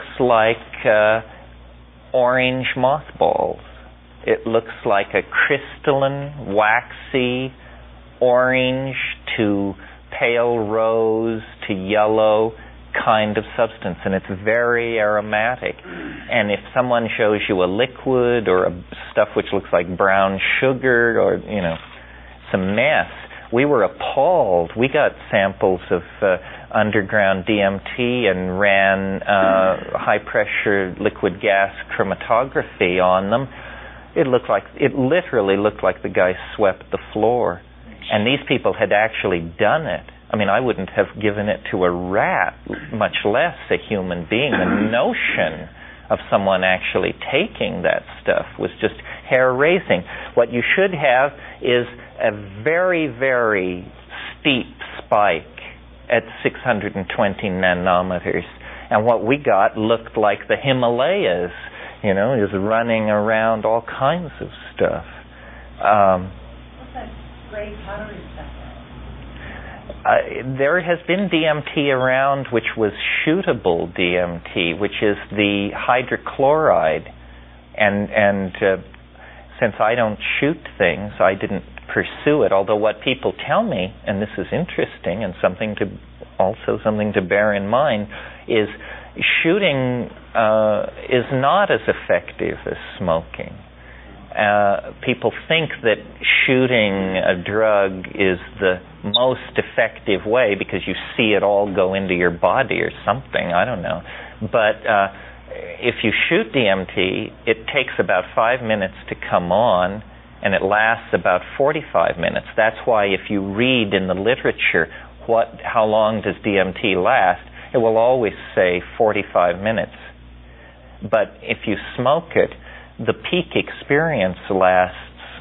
orange mothballs. It looks like a crystalline, waxy, orange to pale rose to yellow kind of substance, and it's very aromatic. And if someone shows you a liquid or stuff which looks like brown sugar or, it's a mess. We were appalled. We got samples of underground DMT and ran high-pressure liquid gas chromatography on them. It literally looked like the guy swept the floor. And these people had actually done it. I mean, I wouldn't have given it to a rat, much less a human being. The notion of someone actually taking that stuff was just hair-raising. What you should have is a very, very steep spike at 620 nanometers. And what we got looked like the Himalayas. is running around all kinds of stuff. What's that gray powdery stuff? There has been DMT around which was shootable DMT, which is the hydrochloride. And since I don't shoot things, I didn't pursue it. Although what people tell me, and this is interesting and something to bear in mind, is shooting is not as effective as smoking. People think that shooting a drug is the most effective way because you see it all go into your body or something. I don't know. But if you shoot DMT, it takes about 5 minutes to come on, and it lasts about 45 minutes. That's why if you read in the literature how long does DMT last, it will always say 45 minutes. But if you smoke it, the peak experience lasts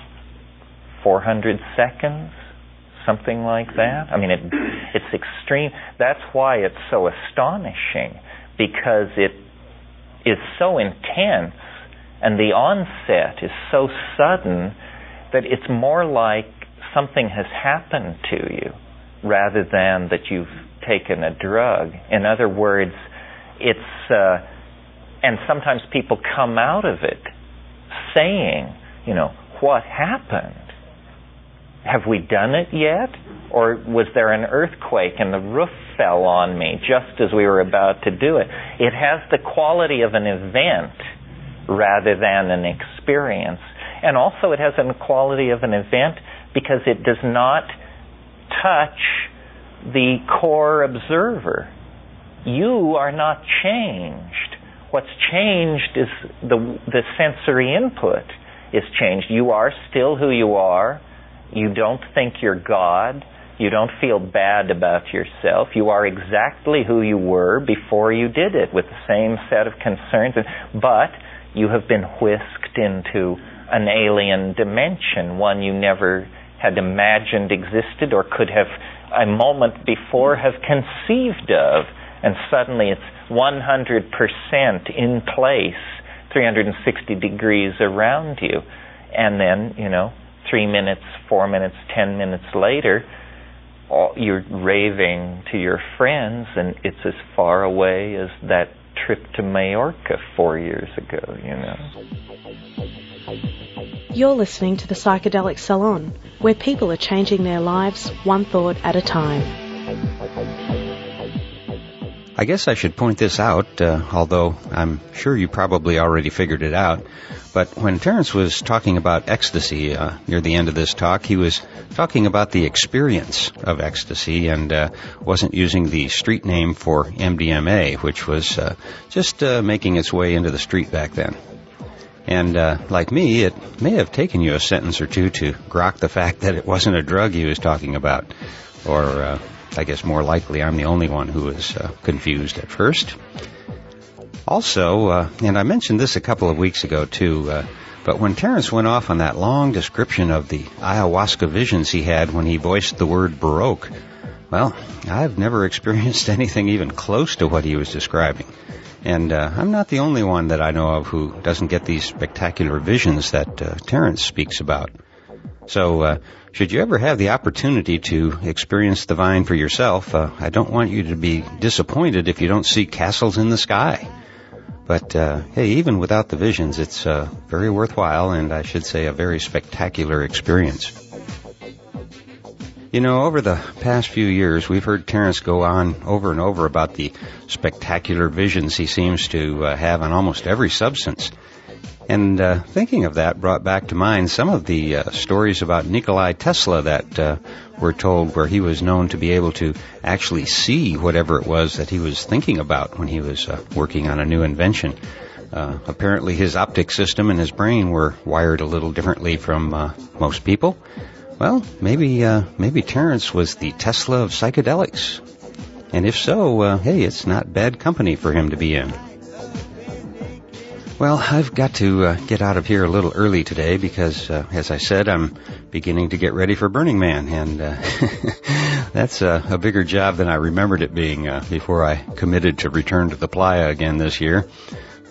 400 seconds, something like that. I mean, it's extreme. That's why it's so astonishing, because it is so intense and the onset is so sudden that it's more like something has happened to you rather than that you've taken a drug. In other words, it's and sometimes people come out of it saying, what happened? Have we done it yet? Or was there an earthquake and the roof fell on me just as we were about to do it? It has the quality of an event rather than an experience. And also it has the quality of an event because it does not touch the core observer. You are not changed. What's changed is the sensory input is changed. You are still who you are. You don't think you're God. You don't feel bad about yourself. You are exactly who you were before you did it, with the same set of concerns. But you have been whisked into an alien dimension, one you never had imagined existed or could have a moment before have conceived of. And suddenly it's 100% in place, 360 degrees around you. And then, 3 minutes, 4 minutes, 10 minutes later, you're raving to your friends, and it's as far away as that trip to Majorca 4 years ago, You're listening to the Psychedelic Salon, where people are changing their lives one thought at a time. I guess I should point this out, although I'm sure you probably already figured it out. But when Terence was talking about ecstasy near the end of this talk, he was talking about the experience of ecstasy and wasn't using the street name for MDMA, which was just making its way into the street back then. And like me, it may have taken you a sentence or two to grok the fact that it wasn't a drug he was talking about. Or I guess more likely I'm the only one who was confused at first. Also, and I mentioned this a couple of weeks ago too, but when Terence went off on that long description of the ayahuasca visions he had when he voiced the word Baroque, well, I've never experienced anything even close to what he was describing. And I'm not the only one that I know of who doesn't get these spectacular visions that Terence speaks about. So, should you ever have the opportunity to experience the vine for yourself, I don't want you to be disappointed if you don't see castles in the sky. But, hey, even without the visions, it's very worthwhile and I should say a very spectacular experience. Over the past few years, we've heard Terence go on over and over about the spectacular visions he seems to have on almost every substance. And thinking of that brought back to mind some of the stories about Nikola Tesla that were told, where he was known to be able to actually see whatever it was that he was thinking about when he was working on a new invention. Apparently his optic system and his brain were wired a little differently from most people. Well, maybe Terence was the Tesla of psychedelics. And if so, hey, it's not bad company for him to be in. Well, I've got to get out of here a little early today because, as I said, I'm beginning to get ready for Burning Man, and that's a bigger job than I remembered it being before I committed to return to the playa again this year.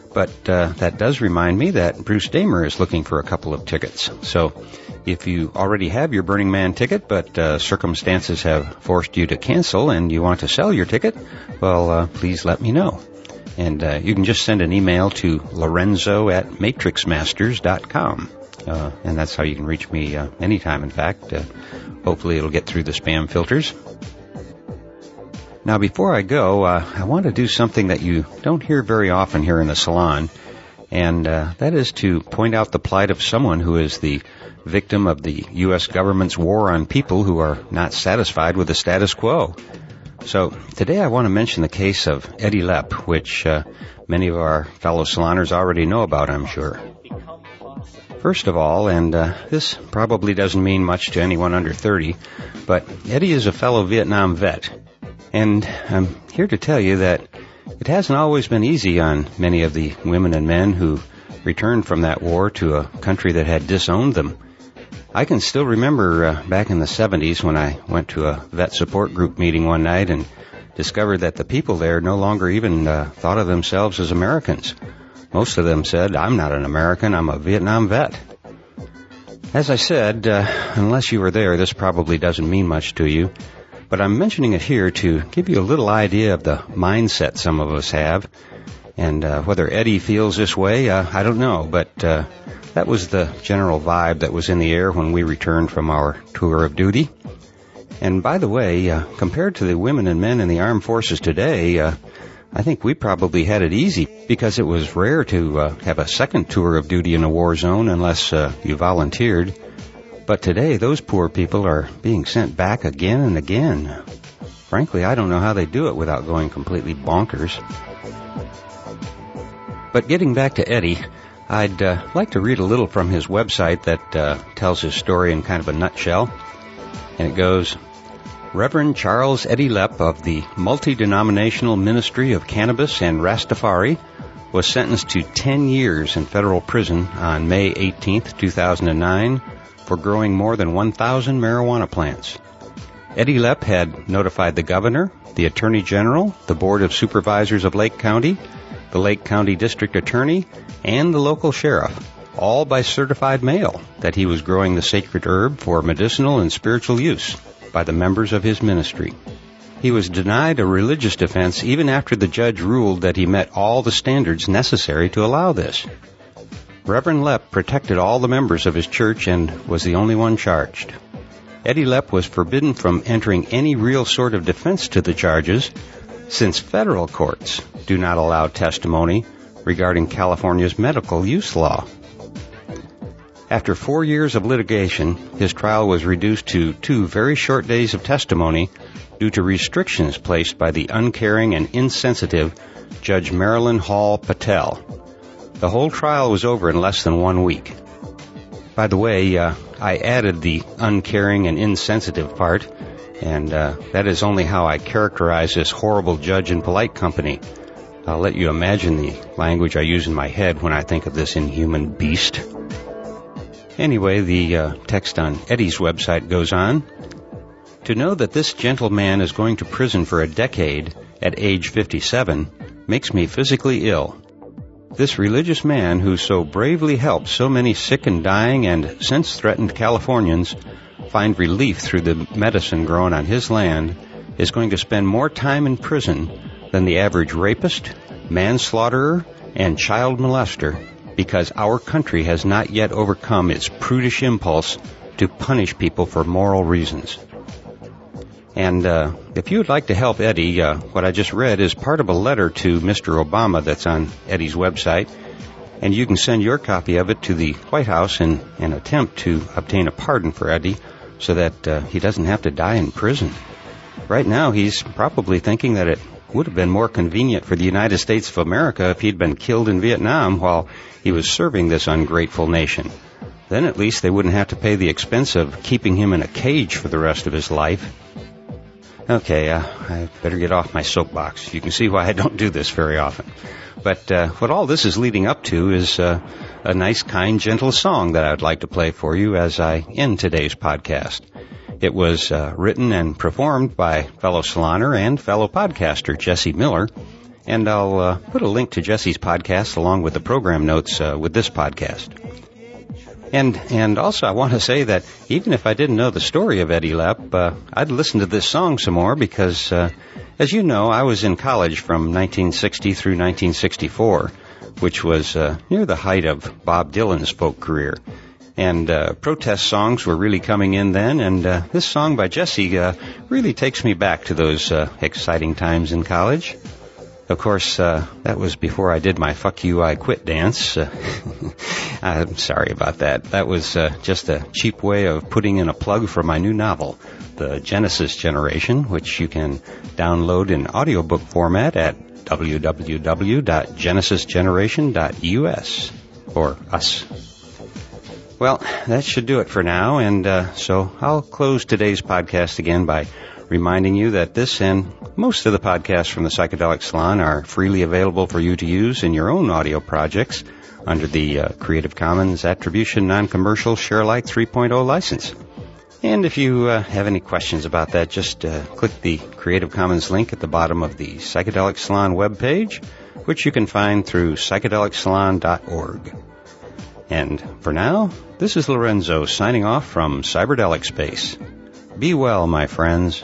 But that does remind me that Bruce Damer is looking for a couple of tickets. So if you already have your Burning Man ticket, but circumstances have forced you to cancel and you want to sell your ticket, well, please let me know. And you can just send an email to lorenzo@matrixmasters.com. And that's how you can reach me anytime, in fact. Hopefully it'll get through the spam filters. Now, before I go, I want to do something that you don't hear very often here in the salon, and that is to point out the plight of someone who is the victim of the U.S. government's war on people who are not satisfied with the status quo. So today I want to mention the case of Eddie Lepp, which many of our fellow saloners already know about, I'm sure. First of all, and this probably doesn't mean much to anyone under 30, but Eddie is a fellow Vietnam vet. And I'm here to tell you that it hasn't always been easy on many of the women and men who returned from that war to a country that had disowned them. I can still remember back in the 70s when I went to a vet support group meeting one night and discovered that the people there no longer even thought of themselves as Americans. Most of them said, "I'm not an American, I'm a Vietnam vet." As I said, unless you were there, this probably doesn't mean much to you. But I'm mentioning it here to give you a little idea of the mindset some of us have. And whether Eddie feels this way, I don't know. But that was the general vibe that was in the air when we returned from our tour of duty. And by the way, compared to the women and men in the armed forces today, I think we probably had it easy because it was rare to have a second tour of duty in a war zone unless you volunteered. But today, those poor people are being sent back again and again. Frankly, I don't know how they do it without going completely bonkers. But getting back to Eddie, I'd like to read a little from his website that tells his story in kind of a nutshell. And it goes, Reverend Charles Eddie Lepp of the Multi-Denominational Ministry of Cannabis and Rastafari was sentenced to 10 years in federal prison on May 18th, 2009, for growing more than 1,000 marijuana plants. Eddie Lepp had notified the governor, the attorney general, the board of supervisors of Lake County, the Lake County district attorney, and the local sheriff, all by certified mail, that he was growing the sacred herb for medicinal and spiritual use by the members of his ministry. He was denied a religious defense even after the judge ruled that he met all the standards necessary to allow this. Reverend Lepp protected all the members of his church and was the only one charged. Eddie Lepp was forbidden from entering any real sort of defense to the charges, since federal courts do not allow testimony regarding California's medical use law. After 4 years of litigation, his trial was reduced to 2 very short days of testimony due to restrictions placed by the uncaring and insensitive Judge Marilyn Hall Patel. The whole trial was over in less than 1 week. By the way, I added the uncaring and insensitive part, and that is only how I characterize this horrible judge in polite company. I'll let you imagine the language I use in my head when I think of this inhuman beast. Anyway, the text on Eddie's website goes on. To know that this gentleman is going to prison for a decade at age 57 makes me physically ill. This religious man who so bravely helped so many sick and dying and since threatened Californians find relief through the medicine grown on his land is going to spend more time in prison than the average rapist, manslaughterer, and child molester, because our country has not yet overcome its prudish impulse to punish people for moral reasons. And if you would like to help Eddie, what I just read is part of a letter to Mr. Obama that's on Eddie's website, and you can send your copy of it to the White House in an attempt to obtain a pardon for Eddie so that he doesn't have to die in prison. Right now, he's probably thinking that it would have been more convenient for the United States of America if he'd been killed in Vietnam while he was serving this ungrateful nation. Then at least they wouldn't have to pay the expense of keeping him in a cage for the rest of his life. Okay, I better get off my soapbox. You can see why I don't do this very often. But what all this is leading up to is a nice, kind, gentle song that I would like to play for you as I end today's podcast. It was written and performed by fellow saloner and fellow podcaster Jesse Miller, And I'll put a link to Jesse's podcast along with the program notes with this podcast. And also I want to say that even if I didn't know the story of Eddie Lepp, I'd listen to this song some more because, as you know, I was in college from 1960 through 1964, which was near the height of Bob Dylan's folk career. And protest songs were really coming in then, and this song by Jesse really takes me back to those exciting times in college. Of course, that was before I did my Fuck You, I Quit dance. I'm sorry about that. That was just a cheap way of putting in a plug for my new novel, The Genesis Generation, which you can download in audiobook format at www.genesisgeneration.us, or us. Well, that should do it for now, and so I'll close today's podcast again by reminding you that this and most of the podcasts from the Psychedelic Salon are freely available for you to use in your own audio projects under the Creative Commons Attribution Non-Commercial Share-alike 3.0 license. And if you have any questions about that, just click the Creative Commons link at the bottom of the Psychedelic Salon webpage, which you can find through psychedelicsalon.org. And for now, this is Lorenzo signing off from Cyberdelic Space. Be well, my friends.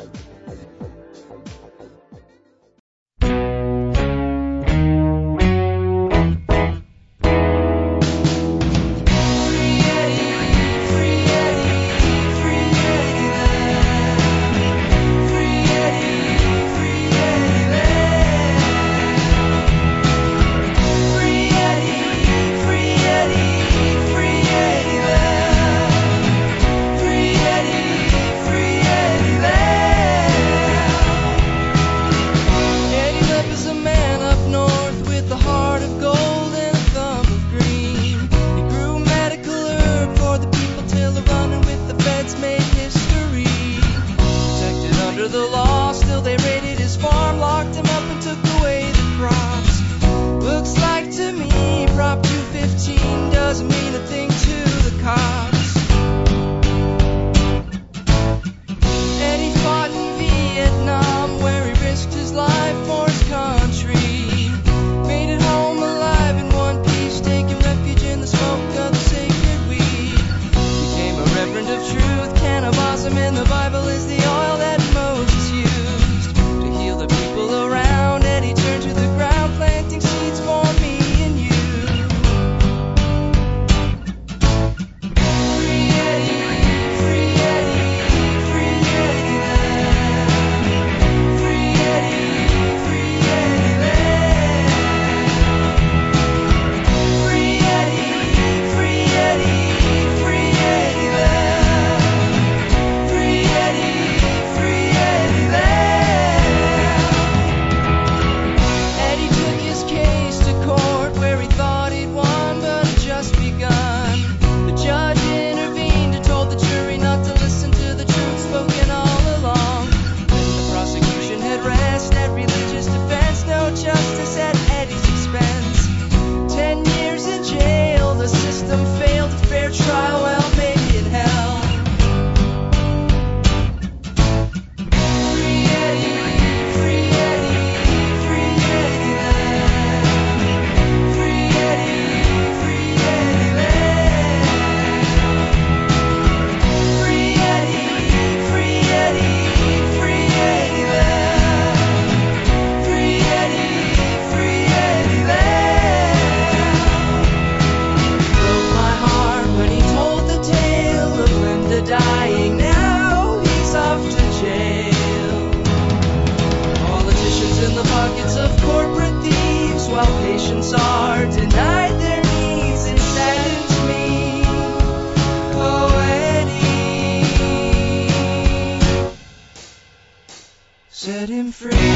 Set him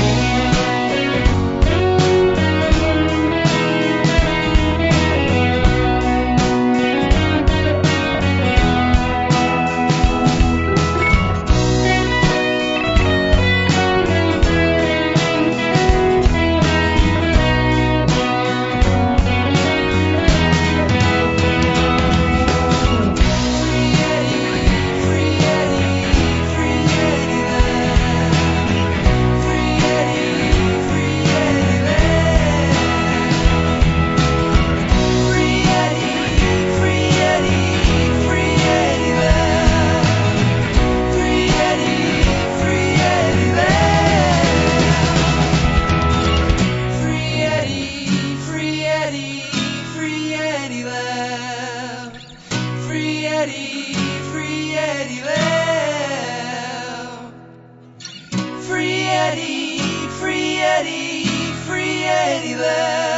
free. Free Eddie, free Eddie, free Eddie there.